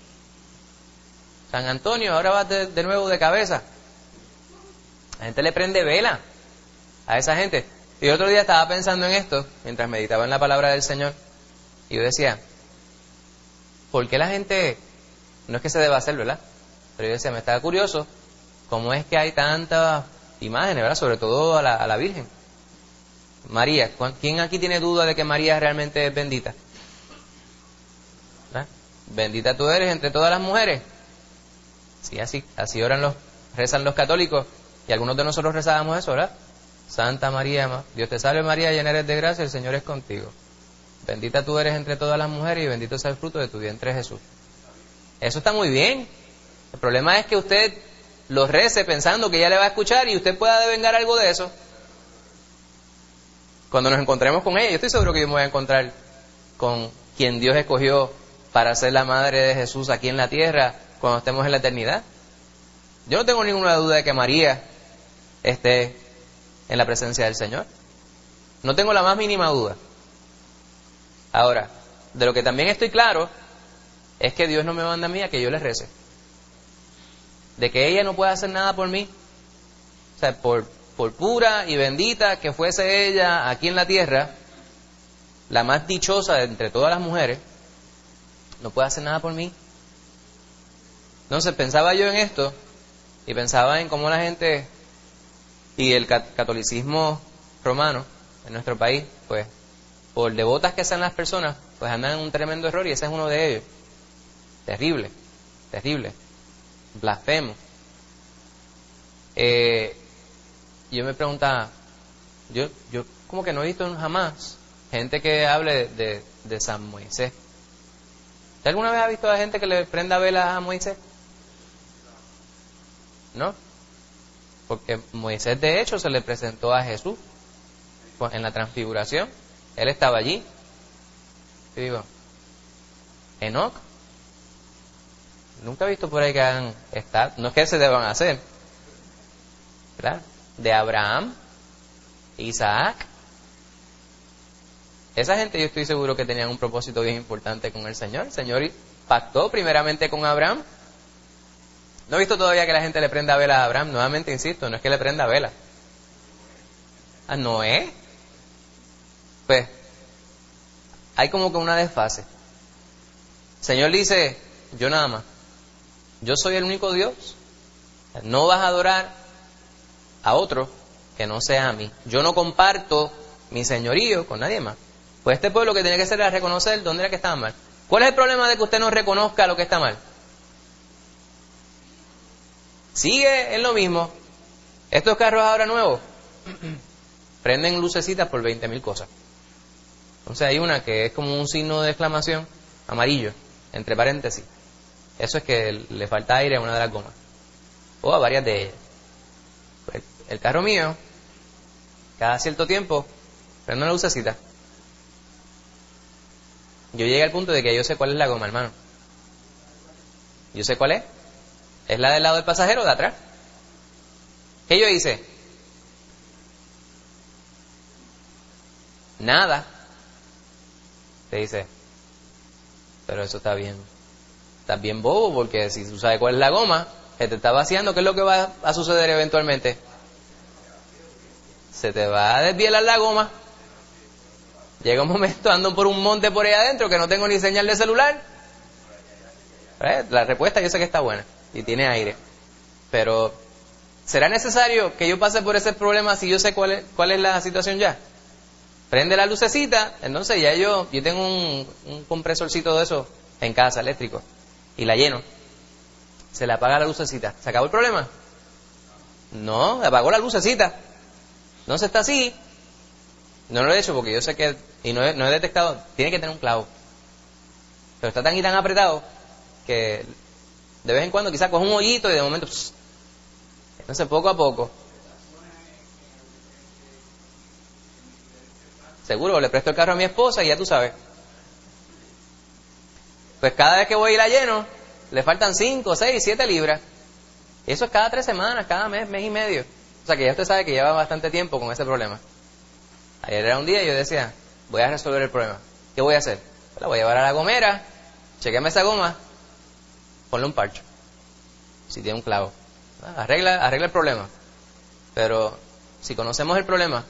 San Antonio, ahora va de, de nuevo de cabeza. La gente le prende vela a esa gente. Y el otro día estaba pensando en esto, mientras meditaba en la palabra del Señor, y yo decía, ¿por qué la gente, no es que se deba hacer, ¿verdad? Pero yo decía, me estaba curioso, ¿cómo es que hay tantas imágenes, ¿verdad? Sobre todo a la, a la Virgen. María, ¿quién aquí tiene duda de que María realmente es bendita? ¿Verdad? Bendita tú eres entre todas las mujeres. Sí, así, así oran los, rezan los católicos, y algunos de nosotros rezábamos eso, ¿verdad? Santa María, Dios te salve María, llena eres de gracia, el Señor es contigo. Bendita tú eres entre todas las mujeres y bendito sea el fruto de tu vientre Jesús. Eso está muy bien. El problema es que usted lo rece pensando que ella le va a escuchar y usted pueda devengar algo de eso. Cuando nos encontremos con ella, yo estoy seguro que yo me voy a encontrar con quien Dios escogió para ser la madre de Jesús aquí en la tierra cuando estemos en la eternidad. Yo no tengo ninguna duda de que María esté en la presencia del Señor. No tengo la más mínima duda. Ahora, de lo que también estoy claro es que Dios no me manda a mí a que yo le rece. De que ella no puede hacer nada por mí. O sea, por, por pura y bendita que fuese ella aquí en la tierra, la más dichosa de entre todas las mujeres, no puede hacer nada por mí. Entonces pensaba yo en esto y pensaba en cómo la gente y el catolicismo romano en nuestro país, pues, por devotas que sean las personas, pues andan en un tremendo error y ese es uno de ellos. Terrible, terrible, blasfemo. Eh, yo me preguntaba, yo, yo como que no he visto jamás gente que hable de, de, de San Moisés. ¿Usted alguna vez ha visto a gente que le prenda velas a Moisés? ¿No? Porque Moisés de hecho se le presentó a Jesús en la transfiguración. Él estaba allí. ¿Qué digo? Enoc. Nunca he visto por ahí que hagan estar. No es que se deban hacer, ¿verdad? De Abraham, Isaac. Esa gente yo estoy seguro que tenían un propósito bien importante con el Señor. El Señor pactó primeramente con Abraham. No he visto todavía que la gente le prenda vela a Abraham. Nuevamente insisto, no es que le prenda vela. ¿A Noé? Pues, hay como que una desfase. El Señor dice, yo nada más. Yo soy el único Dios. No vas a adorar a otro que no sea a mí. Yo no comparto mi señorío con nadie más. Pues este pueblo que tenía que hacer era reconocer dónde era que estaba mal. ¿Cuál es el problema de que usted no reconozca lo que está mal? Sigue en lo mismo. Estos carros ahora nuevos prenden lucecitas por veinte mil cosas. Entonces hay una que es como un signo de exclamación amarillo. entre paréntesis, eso es que le falta aire a una de las gomas, o a varias de ellas. Pues el carro mío, cada cierto tiempo, prende una lucecita. Yo llegué al punto de que yo sé cuál es la goma, hermano. Yo sé cuál es. Es la del lado del pasajero, de atrás. ¿Qué yo hice? Nada. Te dice, pero eso está bien. Estás bien bobo, porque si tú sabes cuál es la goma que te está vaciando, ¿qué es lo que va a suceder eventualmente? Se te va a desvielar la goma. Llega un momento, ando por un monte por ahí adentro que no tengo ni señal de celular. ¿Eh? La respuesta yo sé que está buena y tiene aire. Pero, ¿será necesario que yo pase por ese problema si yo sé cuál es, cuál es la situación ya? Prende la lucecita, entonces ya yo, yo tengo un, un compresorcito de eso en casa, eléctrico, y la lleno. Se le apaga la lucecita. ¿Se acabó el problema? No, apagó la lucecita. No se está así. No lo he hecho porque yo sé que, y no he, no he detectado, tiene que tener un clavo. Pero está tan y tan apretado que de vez en cuando quizás coge un hoyito y de momento, pss. Entonces poco a poco. Seguro, le presto el carro a mi esposa y ya tú sabes. Pues cada vez que voy y la lleno, le faltan cinco, seis, siete libras. Y eso es cada tres semanas, cada mes, mes y medio. O sea que ya usted sabe que lleva bastante tiempo con ese problema. Ayer era un día y yo decía, voy a resolver el problema. ¿Qué voy a hacer? Pues la voy a llevar a la gomera, chequeame esa goma, ponle un parcho. Si tiene un clavo. Arregla, arregla el problema. Pero si conocemos el problema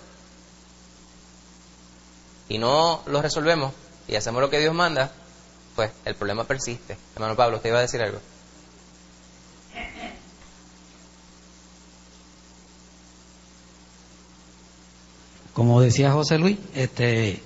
y no lo resolvemos y hacemos lo que Dios manda, pues el problema persiste. Hermano Pablo, ¿usted iba a decir algo? Como decía José Luis, este,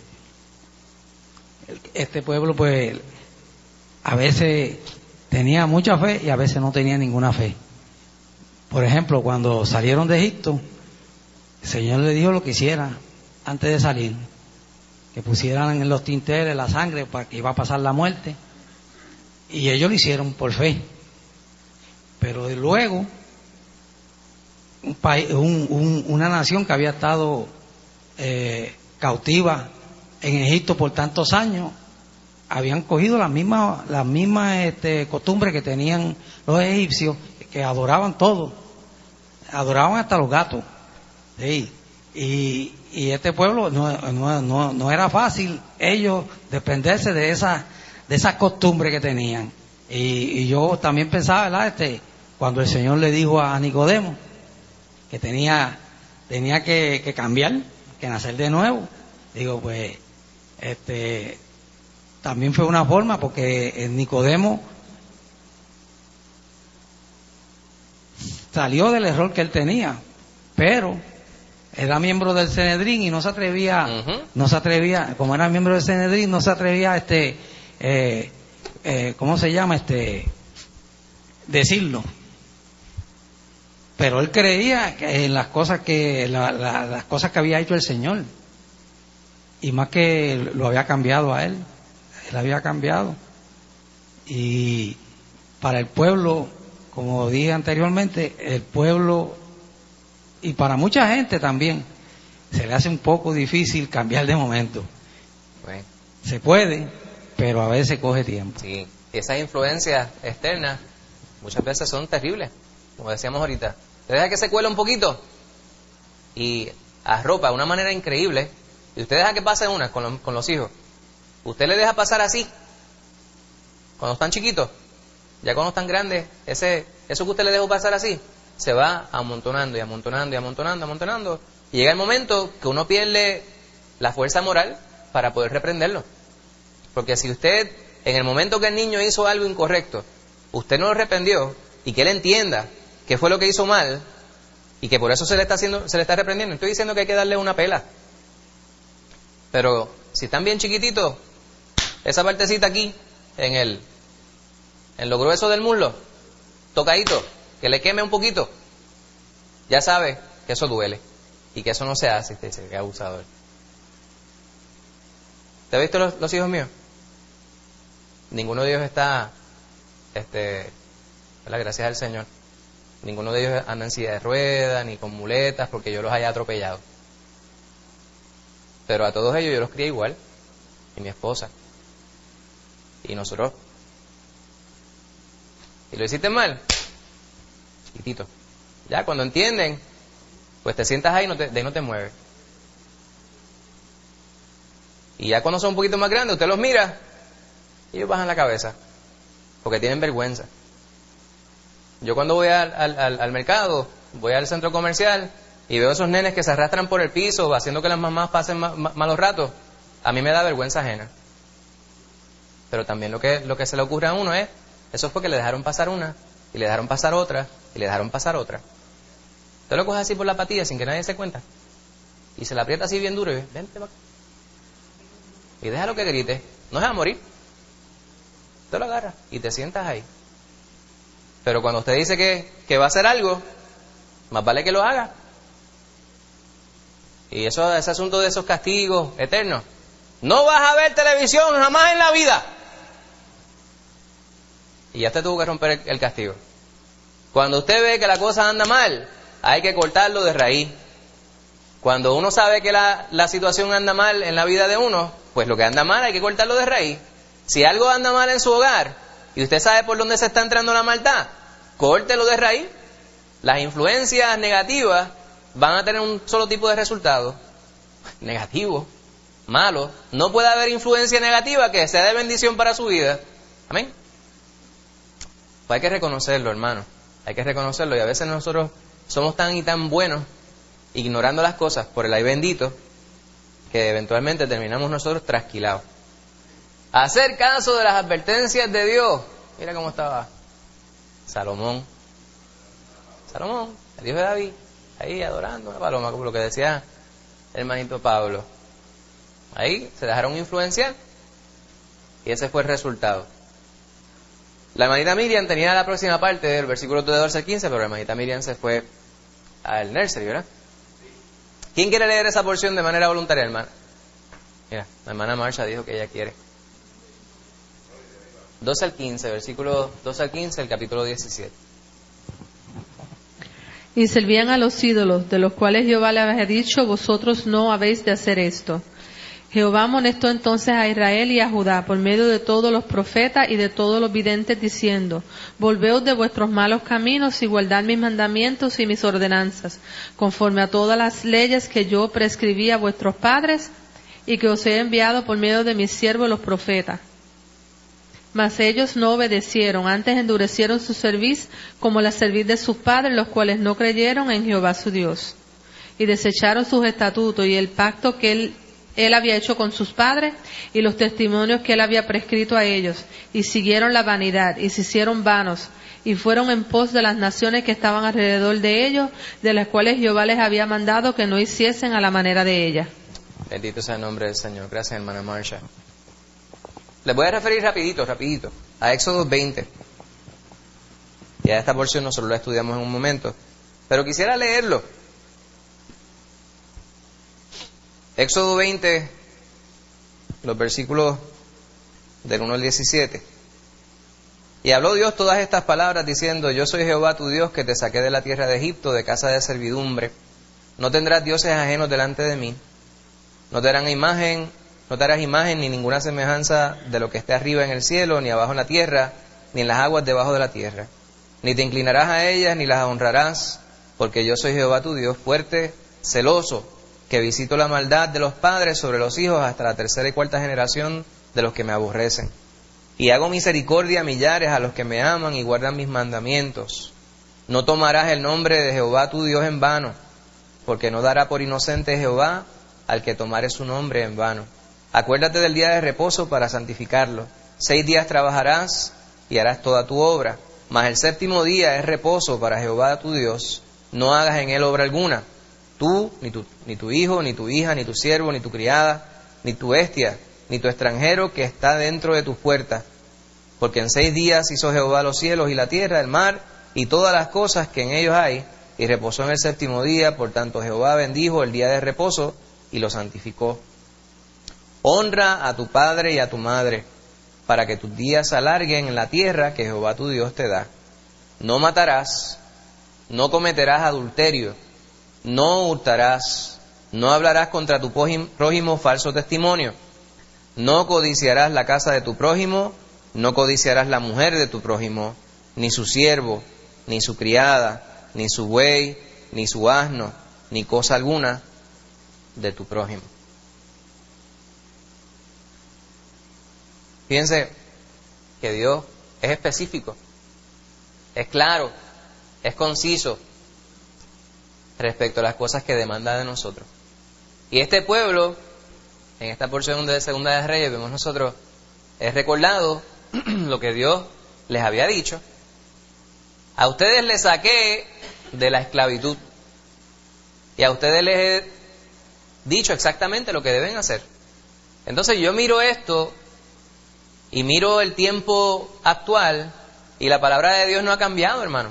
este pueblo pues a veces tenía mucha fe y a veces no tenía ninguna fe. Por ejemplo, cuando salieron de Egipto, el Señor le dijo lo que hiciera antes de salir, que pusieran en los tinteres la sangre para que iba a pasar la muerte, y ellos lo hicieron por fe. Pero luego un país, un, un, una nación que había estado eh, cautiva en Egipto por tantos años, habían cogido las mismas las mismas este, costumbres que tenían los egipcios, que adoraban todo, adoraban hasta los gatos, ¿sí? y, y este pueblo no, no, no, no era fácil ellos desprenderse de esa de esas costumbres que tenían. Y, y yo también pensaba, ¿verdad? Este, cuando el Señor le dijo a Nicodemo que tenía tenía que, que cambiar, que nacer de nuevo, digo, pues este también fue una forma, porque Nicodemo salió del error que él tenía, pero era miembro del Sanedrín y no se atrevía, uh-huh. no se atrevía, como era miembro del Sanedrín, no se atrevía, este, eh, eh, ¿cómo se llama? Este, decirlo. Pero él creía que en las cosas que, la, la, las cosas que había hecho el Señor, y más que lo había cambiado a él, él había cambiado. Y para el pueblo, como dije anteriormente, el pueblo, y para mucha gente también, se le hace un poco difícil cambiar de momento. Bueno. Se puede, pero a veces coge tiempo. Sí, y esas influencias externas muchas veces son terribles, como decíamos ahorita. Usted deja que se cuela un poquito y arropa de una manera increíble, y usted deja que pase una con, lo, con los hijos. Usted le deja pasar así cuando están chiquitos. Ya cuando están grandes, ese eso que usted le dejó pasar así se va amontonando y amontonando y amontonando, amontonando, y llega el momento que uno pierde la fuerza moral para poder reprenderlo. Porque si usted, en el momento que el niño hizo algo incorrecto, usted no lo reprendió, y que él entienda que fue lo que hizo mal y que por eso se le está haciendo, se le está reprendiendo, estoy diciendo que hay que darle una pela. Pero si están bien chiquititos, esa partecita aquí, en el en lo grueso del muslo, tocadito, que le queme un poquito, ya sabe que eso duele y que eso no se hace. Usted dice que es abusador. ¿Te has visto los, los hijos míos? ninguno de ellos está, este, ¿verdad? Gracias al Señor, ninguno de ellos anda en silla de ruedas, ni con muletas, porque yo los haya atropellado. Pero a todos ellos yo los crié igual, y mi esposa, y nosotros. ¿Y lo hiciste mal? Chiquitito. Ya cuando entienden, pues te sientas ahí y no te, de ahí no te mueves. Y ya cuando son un poquito más grandes, usted los mira y ellos bajan la cabeza, porque tienen vergüenza. Yo cuando voy al, al, al mercado, voy al centro comercial y veo esos nenes que se arrastran por el piso haciendo que las mamás pasen ma, ma, malos ratos, a mí me da vergüenza ajena. Pero también lo que, lo que se le ocurre a uno es, eso fue que le dejaron pasar una, y le dejaron pasar otra, y le dejaron pasar otra. Usted lo coge así por la patilla sin que nadie se cuenta, y se la aprieta así bien duro y dice, vente va. Y déjalo que grite, no se va a morir. Usted lo agarra y te sientas ahí. Pero cuando usted dice que, que va a hacer algo, más vale que lo haga. Y eso, ese asunto de esos castigos eternos, no vas a ver televisión jamás en la vida. Y ya usted tuvo que romper el, el castigo. Cuando usted ve que la cosa anda mal, hay que cortarlo de raíz. Cuando uno sabe que la, la situación anda mal en la vida de uno, pues lo que anda mal hay que cortarlo de raíz. Si algo anda mal en su hogar y usted sabe por dónde se está entrando la maldad, córtelo de raíz. Las influencias negativas van a tener un solo tipo de resultado: negativo, malo. No puede haber influencia negativa que sea de bendición para su vida. Amén. Pues hay que reconocerlo, hermano. Hay que reconocerlo. Y a veces nosotros somos tan y tan buenos ignorando las cosas por el ay bendito, que eventualmente terminamos nosotros trasquilados. Hacer caso de las advertencias de Dios. Mira cómo estaba Salomón. Salomón, el hijo de David, ahí adorando a la paloma, como lo que decía el hermanito Pablo. Ahí se dejaron influenciar y ese fue el resultado. La hermanita Miriam tenía la próxima parte del versículo de doce al quince, pero la hermanita Miriam se fue al nursery, ¿verdad? ¿Quién quiere leer esa porción de manera voluntaria, hermana? Mira, la hermana Marsha dijo que ella quiere. doce al quince, versículo doce al quince, el capítulo diecisiete. Y servían a los ídolos, de los cuales Jehová le había dicho, vosotros no habéis de hacer esto. Jehová amonestó entonces a Israel y a Judá por medio de todos los profetas y de todos los videntes, diciendo, volveos de vuestros malos caminos y guardad mis mandamientos y mis ordenanzas, conforme a todas las leyes que yo prescribí a vuestros padres y que os he enviado por medio de mis siervos los profetas. Mas ellos no obedecieron, antes endurecieron su cerviz como la cerviz de sus padres, los cuales no creyeron en Jehová su Dios. Y desecharon sus estatutos y el pacto que él, él había hecho con sus padres y los testimonios que él había prescrito a ellos. Y siguieron la vanidad y se hicieron vanos y fueron en pos de las naciones que estaban alrededor de ellos, de las cuales Jehová les había mandado que no hiciesen a la manera de ellas. Bendito sea el nombre del Señor. Gracias, hermana Marsha. Les voy a referir rapidito, rapidito, a Éxodo veinte. Ya esta porción nosotros la estudiamos en un momento, pero quisiera leerlo. Éxodo veinte, los versículos del uno al diecisiete. Y habló Dios todas estas palabras diciendo, yo soy Jehová tu Dios que te saqué de la tierra de Egipto, de casa de servidumbre. No tendrás dioses ajenos delante de mí. No te harán imagen No te harás imagen ni ninguna semejanza de lo que esté arriba en el cielo, ni abajo en la tierra, ni en las aguas debajo de la tierra. Ni te inclinarás a ellas, ni las honrarás, porque yo soy Jehová tu Dios, fuerte, celoso, que visito la maldad de los padres sobre los hijos hasta la tercera y cuarta generación de los que me aborrecen. Y hago misericordia a millares a los que me aman y guardan mis mandamientos. No tomarás el nombre de Jehová tu Dios en vano, porque no dará por inocente Jehová al que tomare su nombre en vano. Acuérdate del día de reposo para santificarlo. Seis días trabajarás y harás toda tu obra, mas el séptimo día es reposo para Jehová tu Dios. No hagas en él obra alguna, tú, ni tu, ni tu hijo, ni tu hija, ni tu siervo, ni tu criada, ni tu bestia, ni tu extranjero que está dentro de tus puertas. Porque en seis días hizo Jehová los cielos y la tierra, el mar y todas las cosas que en ellos hay, y reposó en el séptimo día. Por tanto Jehová bendijo el día de reposo y lo santificó. Honra a tu padre y a tu madre, para que tus días se alarguen en la tierra que Jehová tu Dios te da. No matarás, no cometerás adulterio, no hurtarás, no hablarás contra tu prójimo falso testimonio, no codiciarás la casa de tu prójimo, no codiciarás la mujer de tu prójimo, ni su siervo, ni su criada, ni su buey, ni su asno, ni cosa alguna de tu prójimo. Fíjense que Dios es específico, es claro, es conciso respecto a las cosas que demanda de nosotros. Y este pueblo, en esta porción de Segunda de Reyes, vemos nosotros, es recordado lo que Dios les había dicho. A ustedes les saqué de la esclavitud y a ustedes les he dicho exactamente lo que deben hacer. Entonces yo miro esto y miro el tiempo actual y la palabra de Dios no ha cambiado, hermano.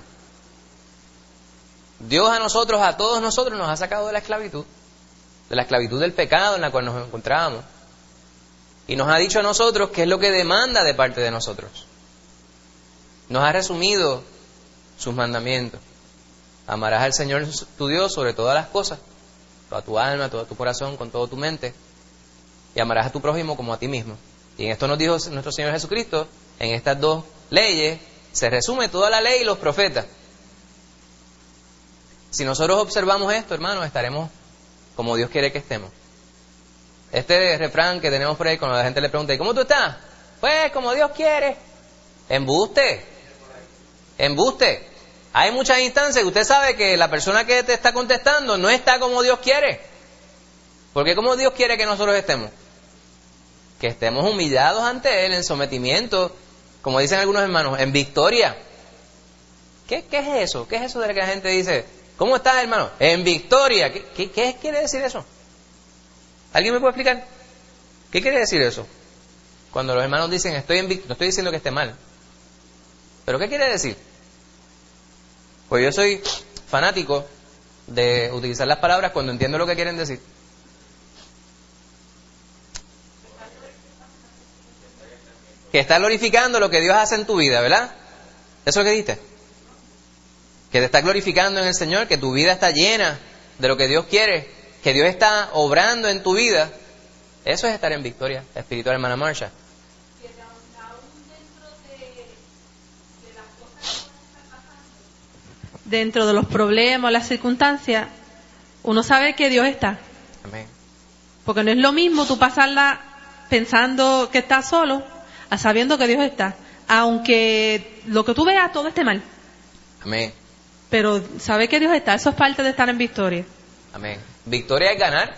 Dios a nosotros, a todos nosotros, nos ha sacado de la esclavitud, de la esclavitud del pecado en la cual nos encontrábamos. Y nos ha dicho a nosotros qué es lo que demanda de parte de nosotros. Nos ha resumido sus mandamientos. Amarás al Señor tu Dios sobre todas las cosas, toda tu alma, todo tu corazón, con toda tu mente, y amarás a tu prójimo como a ti mismo. Y en esto nos dijo nuestro Señor Jesucristo, en estas dos leyes se resume toda la ley y los profetas. Si nosotros observamos esto, hermanos, estaremos como Dios quiere que estemos. Este refrán que tenemos por ahí, cuando la gente le pregunta, ¿y cómo tú estás? Pues como Dios quiere. Embuste. Embuste. Hay muchas instancias que usted sabe que la persona que te está contestando no está como Dios quiere. Porque ¿cómo Dios quiere que nosotros estemos? Que estemos humillados ante Él, en sometimiento, como dicen algunos hermanos, en victoria. ¿Qué, qué es eso? ¿Qué es eso de que la gente dice, ¿cómo estás, hermano? En victoria. ¿Qué, qué, qué quiere decir eso? ¿Alguien me puede explicar? ¿Qué quiere decir eso? Cuando los hermanos dicen, estoy en victoria, no estoy diciendo que esté mal. ¿Pero qué quiere decir? Pues yo soy fanático de utilizar las palabras cuando entiendo lo que quieren decir. Que está glorificando lo que Dios hace en tu vida, ¿verdad? ¿Eso es lo que dijiste? Que te está glorificando en el Señor, que tu vida está llena de lo que Dios quiere, que Dios está obrando en tu vida. Eso es estar en victoria espiritual, hermana Marsha. Dentro de los problemas, las circunstancias, uno sabe que Dios está. Amén. Porque no es lo mismo tú pasarla pensando que estás solo, a sabiendo que Dios está. Aunque lo que tú veas todo esté mal. Amén. Pero sabe que Dios está. Eso es parte de estar en victoria. Amén. Victoria es ganar.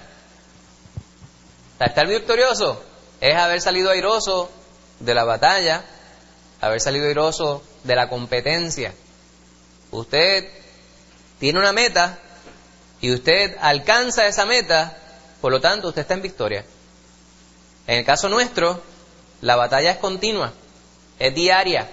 Estar victorioso es haber salido airoso de la batalla, haber salido airoso de la competencia. Usted tiene una meta y usted alcanza esa meta, por lo tanto usted está en victoria. En el caso nuestro, la batalla es continua, es diaria.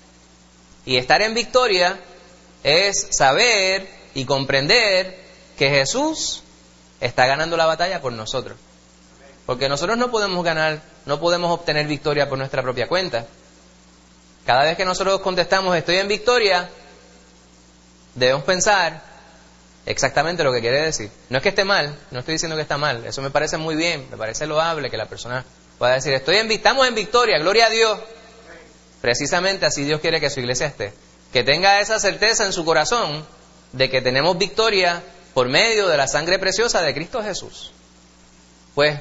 Y estar en victoria es saber y comprender que Jesús está ganando la batalla por nosotros. Porque nosotros no podemos ganar, no podemos obtener victoria por nuestra propia cuenta. Cada vez que nosotros contestamos estoy en victoria, debemos pensar exactamente lo que quiere decir. No es que esté mal, no estoy diciendo que está mal, eso me parece muy bien, me parece loable que la persona pueda decir, estoy en, estamos en victoria, gloria a Dios. Precisamente así Dios quiere que su iglesia esté. Que tenga esa certeza en su corazón de que tenemos victoria por medio de la sangre preciosa de Cristo Jesús. Pues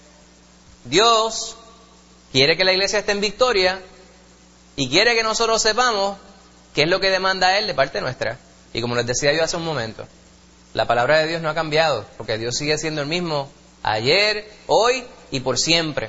Dios quiere que la iglesia esté en victoria y quiere que nosotros sepamos qué es lo que demanda Él de parte nuestra. Y como les decía yo hace un momento, la palabra de Dios no ha cambiado, porque Dios sigue siendo el mismo ayer, hoy y por siempre.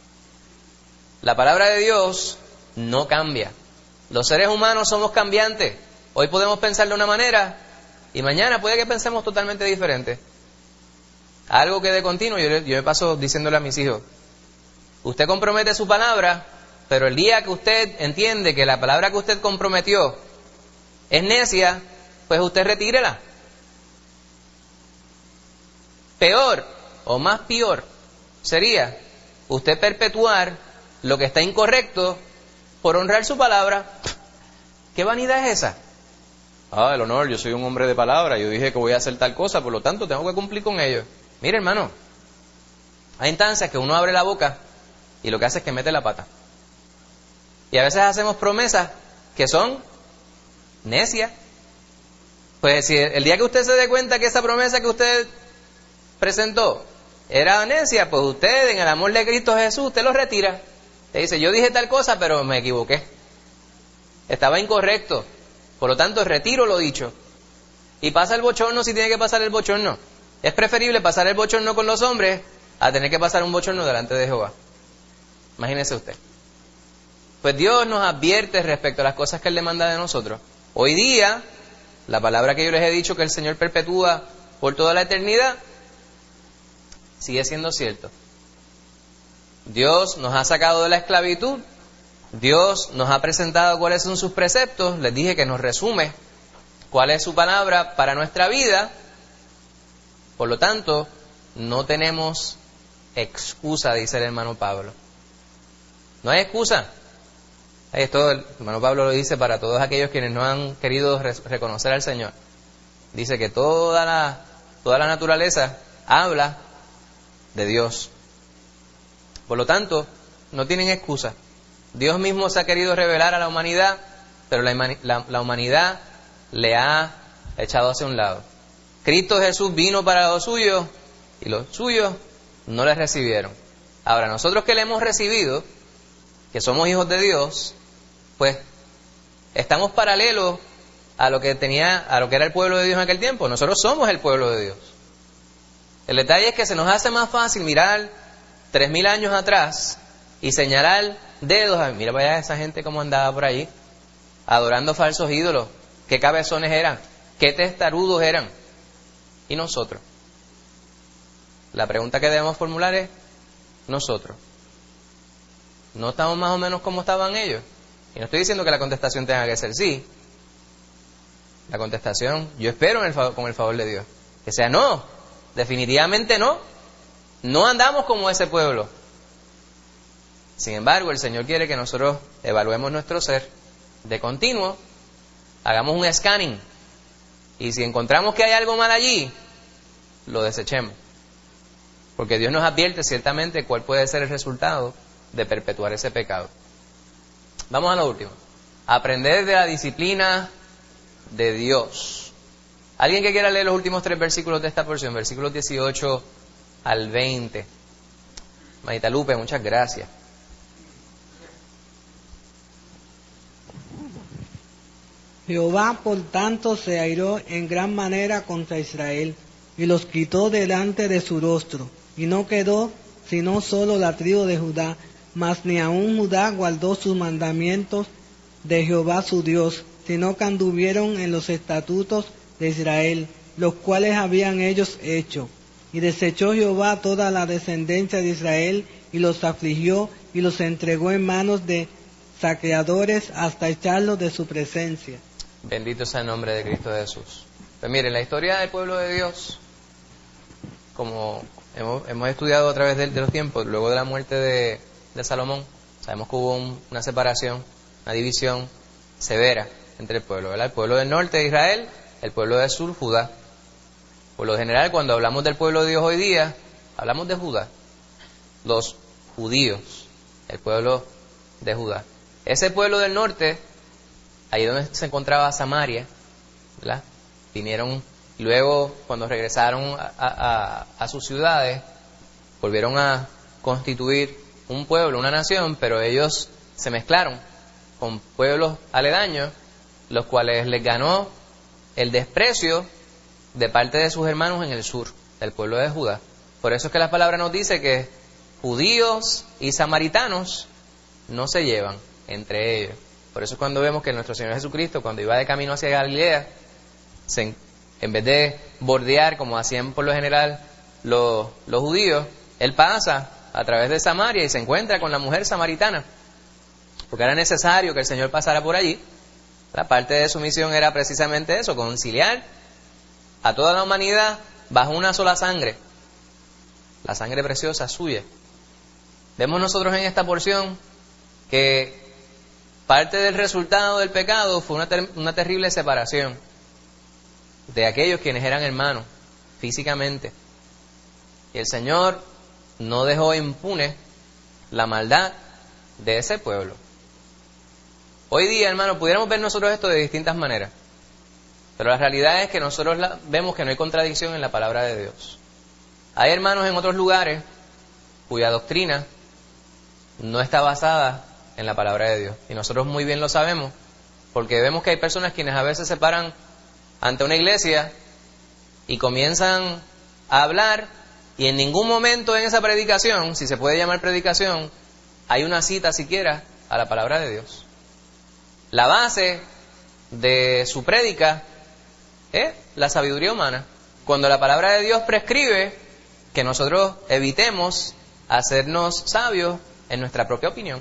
La palabra de Dios no cambia. Los seres humanos somos cambiantes. Hoy podemos pensar de una manera y mañana puede que pensemos totalmente diferente. Algo que de continuo yo, yo me paso diciéndole a mis hijos, usted compromete su palabra, pero el día que usted entiende que la palabra que usted comprometió es necia, pues usted retírela. Peor o más peor sería usted perpetuar lo que está incorrecto por honrar su palabra. ¿Qué vanidad es esa? Ah, el honor, yo soy un hombre de palabra, yo dije que voy a hacer tal cosa, por lo tanto tengo que cumplir con ello. Mire, hermano, hay instancias que uno abre la boca y lo que hace es que mete la pata. Y a veces hacemos promesas que son necias. Pues si el día que usted se dé cuenta que esa promesa que usted presentó era necia, pues usted en el amor de Cristo Jesús, usted lo retira. Te dice, yo dije tal cosa, pero me equivoqué. Estaba incorrecto. Por lo tanto, retiro lo dicho. Y pasa el bochorno si tiene que pasar el bochorno. Es preferible pasar el bochorno con los hombres a tener que pasar un bochorno delante de Jehová. Imagínese usted. Pues Dios nos advierte respecto a las cosas que Él demanda de nosotros. Hoy día, la palabra que yo les he dicho que el Señor perpetúa por toda la eternidad, sigue siendo cierto. Dios nos ha sacado de la esclavitud. Dios nos ha presentado cuáles son sus preceptos. Les dije que nos resume cuál es su palabra para nuestra vida. Por lo tanto, no tenemos excusa, dice el hermano Pablo. No hay excusa. Esto el hermano Pablo lo dice para todos aquellos quienes no han querido re- reconocer al Señor. Dice que toda la, toda la naturaleza habla de Dios. Por lo tanto, no tienen excusa. Dios mismo se ha querido revelar a la humanidad, pero la, la, la humanidad le ha echado hacia un lado. Cristo Jesús vino para los suyos y los suyos no le recibieron. Ahora, nosotros que le hemos recibido, que somos hijos de Dios, pues estamos paralelos a lo que tenía, a lo que era el pueblo de Dios en aquel tiempo. Nosotros somos el pueblo de Dios. El detalle es que se nos hace más fácil mirar tres mil años atrás y señalar dedos. A, mira para allá esa gente como andaba por ahí, adorando falsos ídolos. Qué cabezones eran, qué testarudos eran. Y nosotros. La pregunta que debemos formular es, nosotros, ¿no estamos más o menos como estaban ellos? Y no estoy diciendo que la contestación tenga que ser sí. La contestación, yo espero en el favor, con el favor de Dios, que sea no, definitivamente no. No andamos como ese pueblo. Sin embargo, el Señor quiere que nosotros evaluemos nuestro ser de continuo, hagamos un scanning, y si encontramos que hay algo mal allí, lo desechemos. Porque Dios nos advierte ciertamente cuál puede ser el resultado de perpetuar ese pecado. Vamos a lo último. Aprender de la disciplina de Dios. ¿Alguien que quiera leer los últimos tres versículos de esta porción? Versículos dieciocho al veinte. Manita Lupe, muchas gracias. Jehová, por tanto, se airó en gran manera contra Israel, y los quitó delante de su rostro, y no quedó sino solo la tribu de Judá, mas ni aun Judá guardó sus mandamientos de Jehová su Dios, sino que anduvieron en los estatutos de Israel, los cuales habían ellos hecho. Y desechó Jehová toda la descendencia de Israel, y los afligió, y los entregó en manos de saqueadores hasta echarlos de su presencia. Bendito sea el nombre de Cristo Jesús. Pues miren, la historia del pueblo de Dios, como hemos, hemos estudiado a través de, de los tiempos, luego de la muerte de, de Salomón, sabemos que hubo un, una separación, una división severa entre el pueblo, ¿verdad? El pueblo del norte de Israel, el pueblo del sur, Judá. Por lo general, cuando hablamos del pueblo de Dios hoy día, hablamos de Judá, los judíos, el pueblo de Judá. Ese pueblo del norte, ahí donde se encontraba Samaria, ¿verdad? Vinieron, luego cuando regresaron a, a, a sus ciudades, volvieron a constituir un pueblo, una nación, pero ellos se mezclaron con pueblos aledaños, los cuales les ganó el desprecio de parte de sus hermanos en el sur, del pueblo de Judá. Por eso es que la palabra nos dice que judíos y samaritanos no se llevan entre ellos. Por eso es cuando vemos que nuestro Señor Jesucristo, cuando iba de camino hacia Galilea, se, en vez de bordear como hacían por lo general los, los judíos, Él pasa a través de Samaria y se encuentra con la mujer samaritana, porque era necesario que el Señor pasara por allí. La parte de su misión era precisamente eso, conciliar a toda la humanidad bajo una sola sangre, la sangre preciosa suya. Vemos nosotros en esta porción que parte del resultado del pecado fue una, ter- una terrible separación de aquellos quienes eran hermanos físicamente. Y el Señor no dejó impune la maldad de ese pueblo. Hoy día, hermano, pudiéramos ver nosotros esto de distintas maneras, pero la realidad es que nosotros la, vemos que no hay contradicción en la palabra de Dios. Hay hermanos en otros lugares cuya doctrina no está basada en la palabra de Dios, y nosotros muy bien lo sabemos, porque vemos que hay personas quienes a veces se paran ante una iglesia y comienzan a hablar, y en ningún momento en esa predicación, si se puede llamar predicación, hay una cita siquiera a la palabra de Dios. La base de su prédica es la sabiduría humana, cuando la palabra de Dios prescribe que nosotros evitemos hacernos sabios en nuestra propia opinión.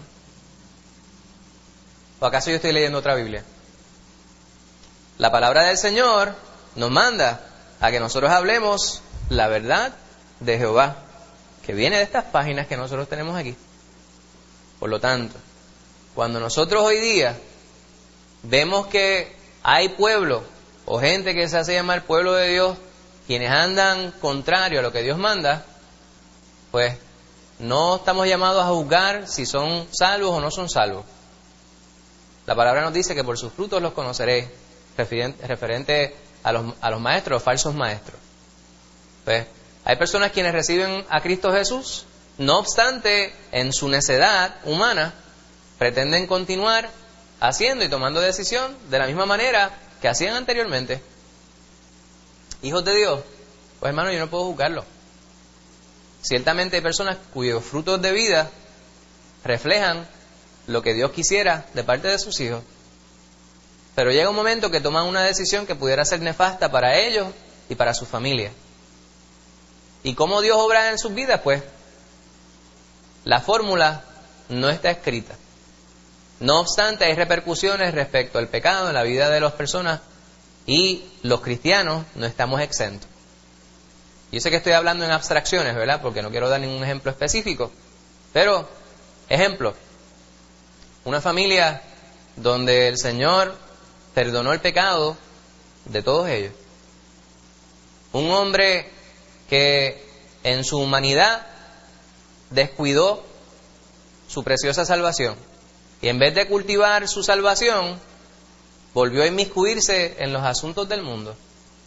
¿O acaso yo estoy leyendo otra Biblia? La palabra del Señor nos manda a que nosotros hablemos la verdad de Jehová, que viene de estas páginas que nosotros tenemos aquí. Por lo tanto, cuando nosotros hoy día vemos que hay pueblo o gente que se hace llamar pueblo de Dios, quienes andan contrario a lo que Dios manda, pues no estamos llamados a juzgar si son salvos o no son salvos. La palabra nos dice que por sus frutos los conoceréis, referente, referente a los, a los maestros, falsos maestros. Pues hay personas quienes reciben a Cristo Jesús, no obstante, en su necedad humana, pretenden continuar haciendo y tomando decisión de la misma manera que hacían anteriormente. Hijos de Dios, pues hermano, yo no puedo juzgarlo. Ciertamente hay personas cuyos frutos de vida reflejan lo que Dios quisiera de parte de sus hijos, pero llega un momento que toman una decisión que pudiera ser nefasta para ellos y para su familia. ¿Y cómo Dios obra en sus vidas? Pues la fórmula no está escrita. No obstante, hay repercusiones respecto al pecado en la vida de las personas, y los cristianos no estamos exentos. Yo sé que estoy hablando en abstracciones, ¿verdad? Porque no quiero dar ningún ejemplo específico. Pero, ejemplo, una familia donde el Señor perdonó el pecado de todos ellos. Un hombre que en su humanidad descuidó su preciosa salvación, y en vez de cultivar su salvación, volvió a inmiscuirse en los asuntos del mundo,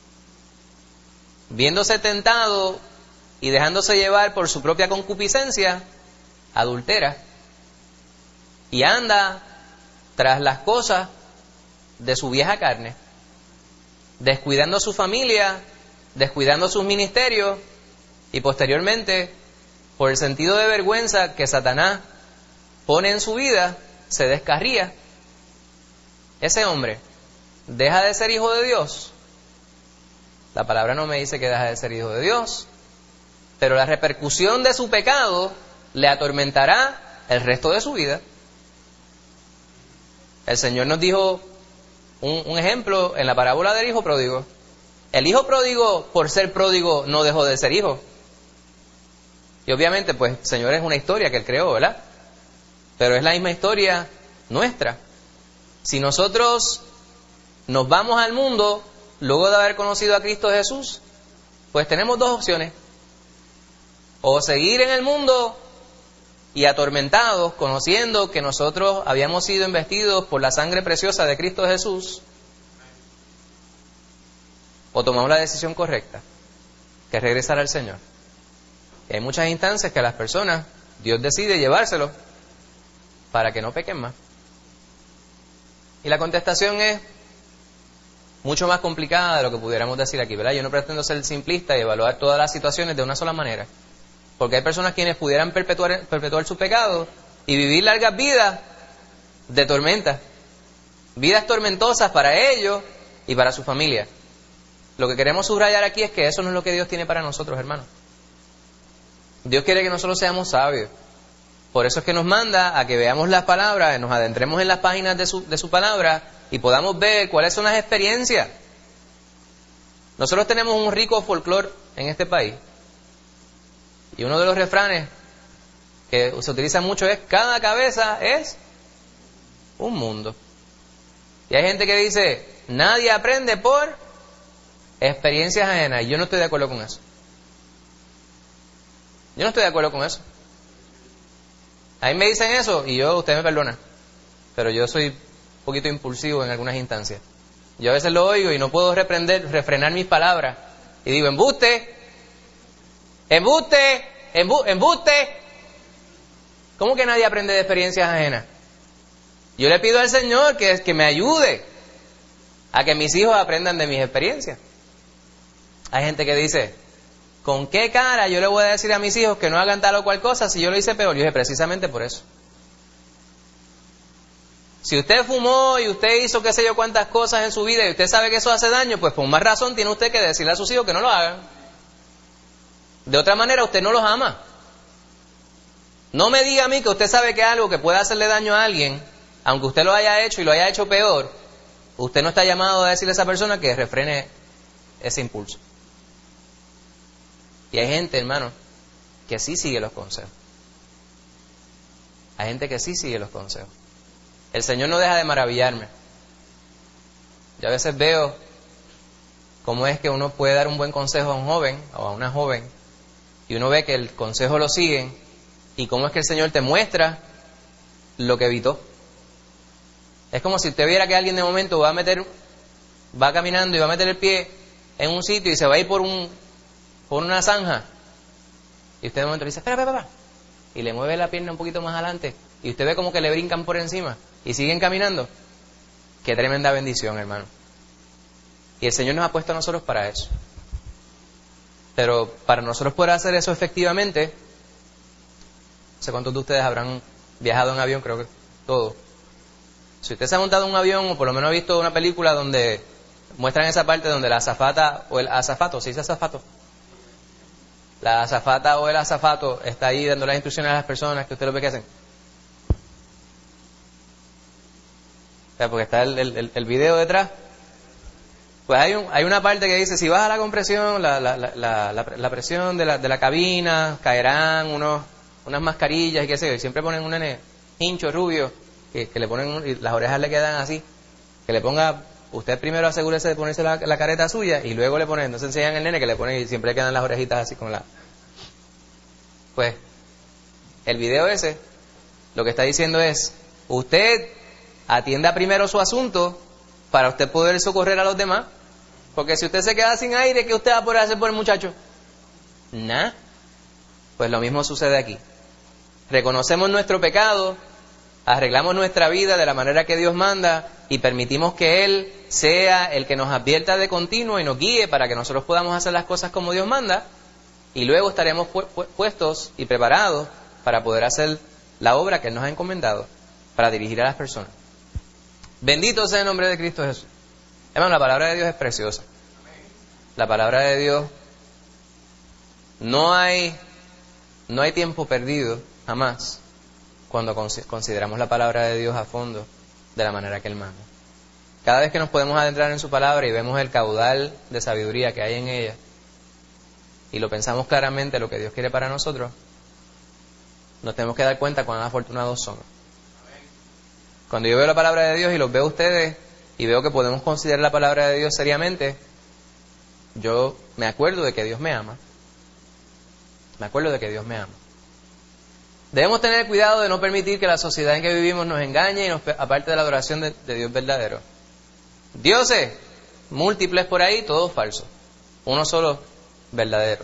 viéndose tentado y dejándose llevar por su propia concupiscencia, adultera y anda tras las cosas de su vieja carne, descuidando a su familia, descuidando sus ministerios, y posteriormente, por el sentido de vergüenza que Satanás pone en su vida, se descarría. Ese hombre deja de ser hijo de Dios. La palabra no me dice que deja de ser hijo de Dios, pero la repercusión de su pecado le atormentará el resto de su vida. El Señor nos dijo un, un ejemplo en la parábola del hijo pródigo. El hijo pródigo, por ser pródigo, no dejó de ser hijo. Y obviamente, pues, el Señor es una historia que Él creó, ¿verdad? Pero es la misma historia nuestra. Si nosotros nos vamos al mundo luego de haber conocido a Cristo Jesús, pues tenemos dos opciones: o seguir en el mundo y atormentados, conociendo que nosotros habíamos sido investidos por la sangre preciosa de Cristo Jesús, o tomamos la decisión correcta, que es regresar al Señor. Y hay muchas instancias que a las personas Dios decide llevárselo para que no pequen más. Y la contestación es mucho más complicada de lo que pudiéramos decir aquí, ¿verdad? Yo no pretendo ser simplista y evaluar todas las situaciones de una sola manera, porque hay personas quienes pudieran perpetuar, perpetuar su pecado y vivir largas vidas de tormenta, vidas tormentosas para ellos y para su familia. Lo que queremos subrayar aquí es que eso no es lo que Dios tiene para nosotros, hermanos. Dios quiere que nosotros seamos sabios. Por eso es que nos manda a que veamos las palabras, nos adentremos en las páginas de su, de su palabra y podamos ver cuáles son las experiencias. Nosotros tenemos un rico folclore en este país, y uno de los refranes que se utiliza mucho es: cada cabeza es un mundo. Y hay gente que dice, nadie aprende por experiencias ajenas. Y yo no estoy de acuerdo con eso. Yo no estoy de acuerdo con eso. A mí me dicen eso y yo, usted me perdona, pero yo soy un poquito impulsivo en algunas instancias. Yo a veces lo oigo y no puedo reprender, refrenar mis palabras. Y digo, embuste, embuste, embu, embuste. ¿Cómo que nadie aprende de experiencias ajenas? Yo le pido al Señor que, que me ayude a que mis hijos aprendan de mis experiencias. Hay gente que dice, ¿con qué cara yo le voy a decir a mis hijos que no hagan tal o cual cosa si yo lo hice peor? Yo dije, precisamente por eso. Si usted fumó y usted hizo qué sé yo cuántas cosas en su vida y usted sabe que eso hace daño, pues por más razón tiene usted que decirle a sus hijos que no lo hagan. De otra manera usted no los ama. No me diga a mí que usted sabe que algo que puede hacerle daño a alguien, aunque usted lo haya hecho y lo haya hecho peor, usted no está llamado a decirle a esa persona que refrene ese impulso. Y hay gente, hermano, que sí sigue los consejos. Hay gente que sí sigue los consejos. El Señor no deja de maravillarme. Yo a veces veo cómo es que uno puede dar un buen consejo a un joven o a una joven y uno ve que el consejo lo siguen y cómo es que el Señor te muestra lo que evitó. Es como si usted viera que alguien de momento va a meter, va caminando y va a meter el pie en un sitio y se va a ir por un por una zanja y usted de momento le dice, espera, espera, espera, y le mueve la pierna un poquito más adelante y usted ve como que le brincan por encima y siguen caminando. Qué tremenda bendición, hermano. Y el Señor nos ha puesto a nosotros para eso. Pero para nosotros poder hacer eso efectivamente, no sé cuántos de ustedes habrán viajado en avión, creo que todos. Si usted se ha montado en un avión o por lo menos ha visto una película donde muestran esa parte donde la azafata o el azafato, ¿se dice azafato? La azafata o el azafato está ahí dando las instrucciones a las personas, que usted lo ve que hacen. O sea, porque está el, el, el video detrás. Pues hay, un, hay una parte que dice, si baja la compresión, la, la, la, la, la, la presión de la, de la cabina, caerán unos, unas mascarillas y qué sé yo. Y siempre ponen un nene hincho, rubio, que, que le ponen, y las orejas le quedan así. Que le ponga, usted primero asegúrese de ponerse la, la careta suya y luego le ponen, entonces enseñan al nene que le ponen y siempre le quedan las orejitas así con la... Pues, el video ese, lo que está diciendo es, usted atienda primero su asunto para usted poder socorrer a los demás. Porque si usted se queda sin aire, ¿qué usted va a poder hacer por el muchacho? Nada. Pues lo mismo sucede aquí. Reconocemos nuestro pecado, arreglamos nuestra vida de la manera que Dios manda y permitimos que Él sea el que nos advierta de continuo y nos guíe para que nosotros podamos hacer las cosas como Dios manda, y luego estaremos pu- pu- puestos y preparados para poder hacer la obra que Él nos ha encomendado, para dirigir a las personas. Bendito sea el nombre de Cristo Jesús. Hermano, la palabra de Dios es preciosa. La palabra de Dios, no hay, no hay tiempo perdido, jamás, cuando consideramos la palabra de Dios a fondo, de la manera que Él manda. Cada vez que nos podemos adentrar en su palabra y vemos el caudal de sabiduría que hay en ella, y lo pensamos claramente lo que Dios quiere para nosotros, nos tenemos que dar cuenta cuán afortunados somos. Cuando yo veo la palabra de Dios y los veo a ustedes y veo que podemos considerar la palabra de Dios seriamente, yo me acuerdo de que Dios me ama. Me acuerdo de que Dios me ama. Debemos tener cuidado de no permitir que la sociedad en que vivimos nos engañe y nos aparte de la adoración de, de Dios verdadero. Dioses múltiples por ahí, todos falsos. Uno solo verdadero.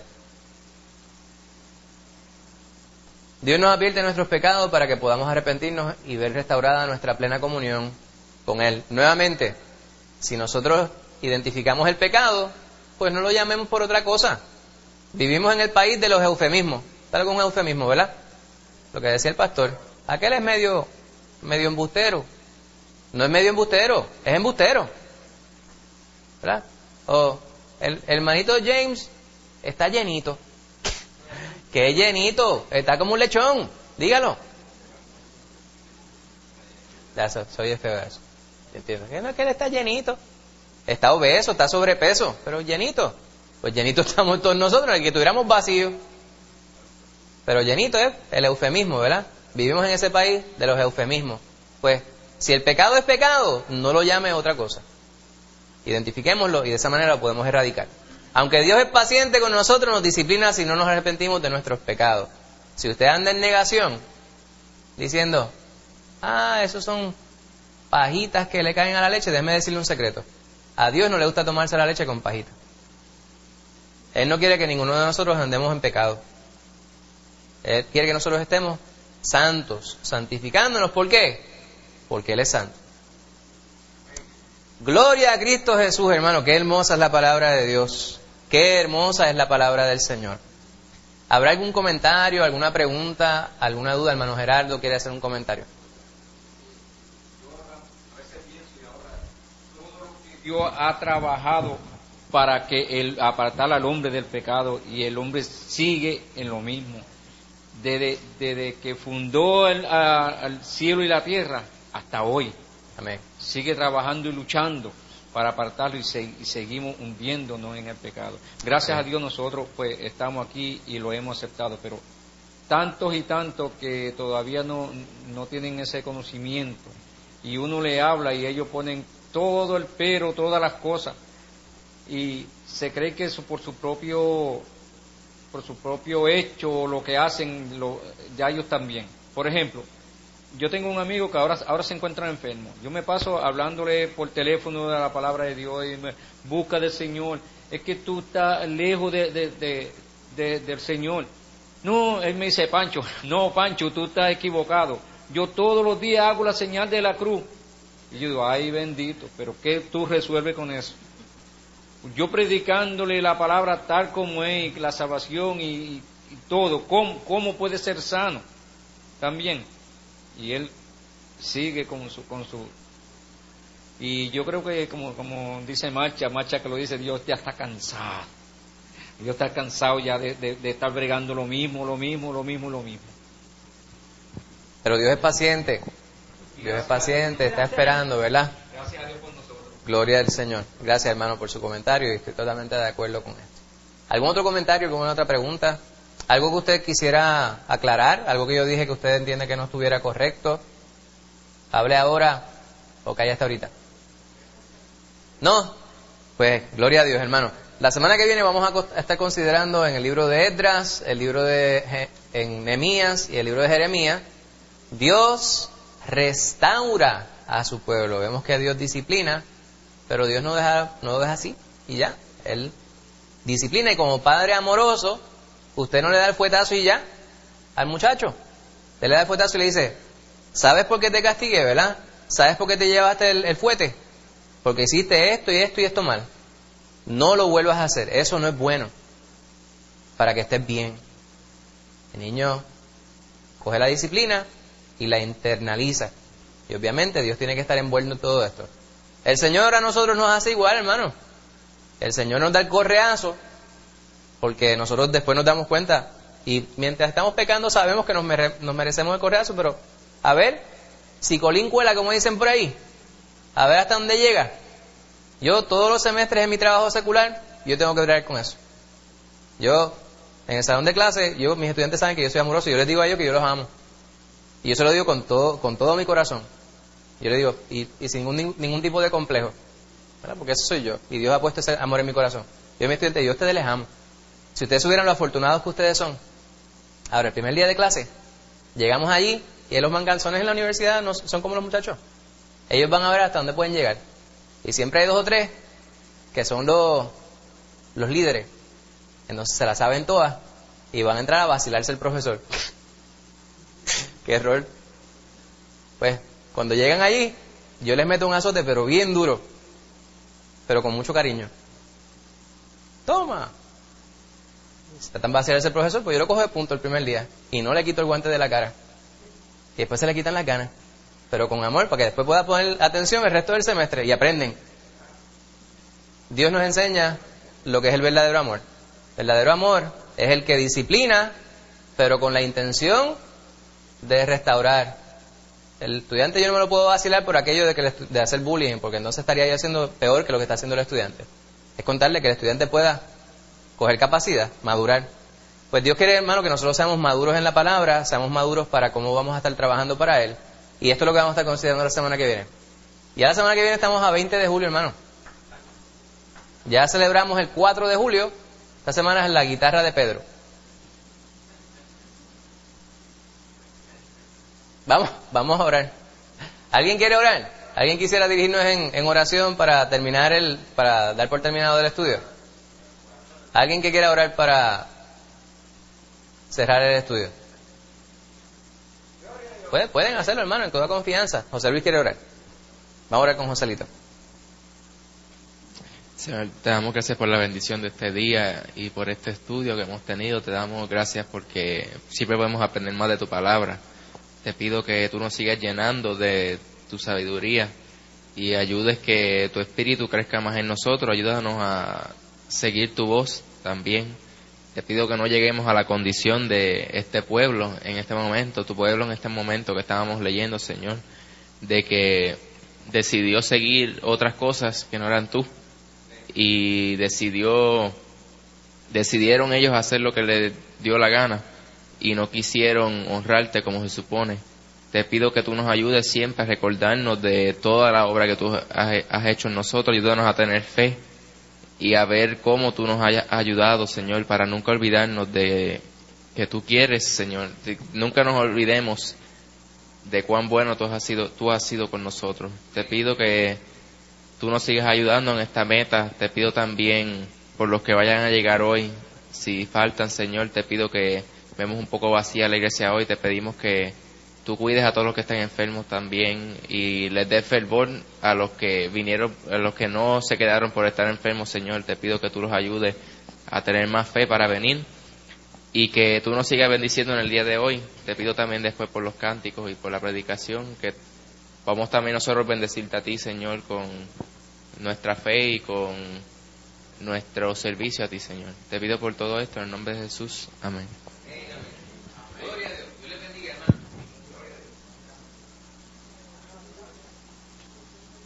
Dios nos advierte de nuestros pecados para que podamos arrepentirnos y ver restaurada nuestra plena comunión con Él. Nuevamente, si nosotros identificamos el pecado, pues no lo llamemos por otra cosa. Vivimos en el país de los eufemismos. ¿Sabe algún eufemismo, verdad? Lo que decía el pastor. Aquel es medio, medio embustero. No es medio embustero, es embustero. ¿Verdad? O el, el hermanito James está llenito. Que es llenito, está como un lechón, dígalo. Ya, soy feo de eso. Entiendo. Que no es que él está llenito. Está obeso, está sobrepeso, pero llenito. Pues llenito estamos todos nosotros, el que tuviéramos vacío. Pero llenito es el eufemismo, ¿verdad? Vivimos en ese país de los eufemismos. Pues Si el pecado es pecado, no lo llame otra cosa. Identifiquémoslo y de esa manera lo podemos erradicar. Aunque Dios es paciente con nosotros, nos disciplina si no nos arrepentimos de nuestros pecados. Si usted anda en negación, diciendo, ah, esos son pajitas que le caen a la leche, déjeme decirle un secreto. A Dios no le gusta tomarse la leche con pajitas. Él no quiere que ninguno de nosotros andemos en pecado. Él quiere que nosotros estemos santos, santificándonos. ¿Por qué? Porque Él es santo. Gloria a Cristo Jesús, hermano. Qué hermosa es la palabra de Dios. Qué hermosa es la palabra del Señor. ¿Habrá algún comentario, alguna pregunta, alguna duda? Hermano Gerardo quiere hacer un comentario. Dios ha trabajado para que el apartar al hombre del pecado, y el hombre sigue en lo mismo. Desde, desde que fundó el a, al cielo y la tierra hasta hoy. Amén. Sigue trabajando y luchando para apartarlo, y, se, y seguimos hundiéndonos en el pecado. Gracias Amén. A Dios nosotros pues estamos aquí y lo hemos aceptado, pero tantos y tantos que todavía no, no tienen ese conocimiento, y uno le habla y ellos ponen todo el pero, todas las cosas, y se cree que eso por su propio por su propio hecho, lo que hacen, lo, ya ellos también. Por ejemplo, yo tengo un amigo que ahora, ahora se encuentra enfermo. Yo me paso hablándole por teléfono de la palabra de Dios, y me busca del Señor. Es que tú estás lejos de, de, de, de, del Señor. No, él me dice, Pancho, no, Pancho, tú estás equivocado. Yo todos los días hago la señal de la cruz. Y yo digo, ay bendito, pero ¿qué tú resuelves con eso? Yo predicándole la palabra tal como es, la salvación y, y, y todo, ¿cómo, ¿cómo puede ser sano? También. Y él sigue con su, con su, y yo creo que como, como dice Marcha, Marcha que lo dice, Dios ya está cansado, Dios está cansado ya de, de, de estar bregando lo mismo, lo mismo, lo mismo, lo mismo. Pero Dios es paciente, Dios es paciente, está esperando, ¿verdad? Gracias a Dios por nosotros. Gloria al Señor. Gracias, hermano, por su comentario, y estoy totalmente de acuerdo con esto. ¿Algún otro comentario, alguna otra pregunta? ¿Algo que usted quisiera aclarar? ¿Algo que yo dije que usted entiende que no estuviera correcto? ¿Hable ahora o calla hasta ahorita? ¿No? Pues, gloria a Dios, hermano. La semana que viene vamos a estar considerando en el libro de Esdras, el libro de en Nehemías y el libro de Jeremías, Dios restaura a su pueblo. Vemos que Dios disciplina, pero Dios no deja, no lo deja así y ya. Él disciplina, y como Padre amoroso, usted no le da el fuetazo y ya al muchacho. Usted le da el fuetazo y le dice, ¿sabes por qué te castigué, verdad? ¿Sabes por qué te llevaste el, el fuete? Porque hiciste esto y esto y esto mal. No lo vuelvas a hacer. Eso no es bueno para que estés bien. El niño coge la disciplina y la internaliza. Y obviamente Dios tiene que estar envuelto en todo esto. El Señor a nosotros nos hace igual, hermano. El Señor nos da el correazo, porque nosotros después nos damos cuenta, y mientras estamos pecando sabemos que nos, mere- nos merecemos el correazo, pero a ver, si colín cuela, como dicen por ahí, a ver hasta dónde llega. Yo todos los semestres en mi trabajo secular, yo tengo que bregar con eso. Yo, en el salón de clase, yo, mis estudiantes saben que yo soy amoroso, y yo les digo a ellos que yo los amo. Y yo se lo digo con todo, con todo mi corazón. Yo les digo, y, y sin ningún, ningún tipo de complejo, ¿verdad? Porque eso soy yo, y Dios ha puesto ese amor en mi corazón. Yo a mis estudiantes, yo a ustedes les amo. Si ustedes supieran lo afortunados que ustedes son. Ahora, el primer día de clase, llegamos allí, y los manganzones en la universidad no son como los muchachos. Ellos van a ver hasta dónde pueden llegar. Y siempre hay dos o tres que son los, los líderes. Entonces se la saben todas y van a entrar a vacilarse el profesor. Qué error. Pues cuando llegan allí, yo les meto un azote, pero bien duro, pero con mucho cariño. Toma. Si tratan de vacilarse el profesor, pues yo lo cojo de punto el primer día y no le quito el guante de la cara. Y después se le quitan las ganas, pero con amor, para que después pueda poner atención el resto del semestre y aprenden. Dios nos enseña lo que es el verdadero amor. El verdadero amor es el que disciplina, pero con la intención de restaurar. El estudiante yo no me lo puedo vacilar por aquello de, que le, de hacer bullying, porque entonces estaría yo haciendo peor que lo que está haciendo el estudiante. Es contarle que el estudiante pueda coger capacidad, madurar. Pues Dios quiere, hermano, que nosotros seamos maduros en la palabra, seamos maduros para cómo vamos a estar trabajando para Él, Y esto es lo que vamos a estar considerando la semana que viene. Ya la semana que viene estamos a veinte de julio, hermano. Ya celebramos el cuatro de julio. Esta semana es la guitarra de Pedro. Vamos, vamos a orar. ¿Alguien quiere orar? ¿Alguien quisiera dirigirnos en, en oración para terminar el, para dar por terminado el estudio? ¿Alguien que quiera orar para cerrar el estudio? Pueden, pueden hacerlo, hermano, en toda confianza. José Luis quiere orar. Vamos a orar con Joselito. Señor, te damos gracias por la bendición de este día y por este estudio que hemos tenido. Te damos gracias porque siempre podemos aprender más de tu palabra. Te pido que tú nos sigas llenando de tu sabiduría y ayudes que tu espíritu crezca más en nosotros. Ayúdanos a seguir tu voz también. Te pido que no lleguemos a la condición de este pueblo en este momento, tu pueblo en este momento que estábamos leyendo, Señor, de que decidió seguir otras cosas que no eran tú y decidió decidieron ellos hacer lo que les dio la gana y no quisieron honrarte como se supone. Te pido que tú nos ayudes siempre a recordarnos de toda la obra que tú has, has hecho en nosotros. Ayúdanos a tener fe y a ver cómo tú nos hayas ayudado, Señor, para nunca olvidarnos de que tú quieres, Señor. Nunca nos olvidemos de cuán bueno tú has sido, tú has sido con nosotros. Te pido que tú nos sigas ayudando en esta meta. Te pido también por los que vayan a llegar hoy. Si faltan, Señor, te pido que vemos un poco vacía la iglesia hoy. Te pedimos que tú cuides a todos los que están enfermos también y les des fervor a los que vinieron, a los que no se quedaron por estar enfermos, Señor. Te pido que tú los ayudes a tener más fe para venir y que tú nos sigas bendiciendo en el día de hoy. Te pido también después por los cánticos y por la predicación, que vamos también nosotros bendecirte a ti, Señor, con nuestra fe y con nuestro servicio a ti, Señor. Te pido por todo esto en el nombre de Jesús. Amén.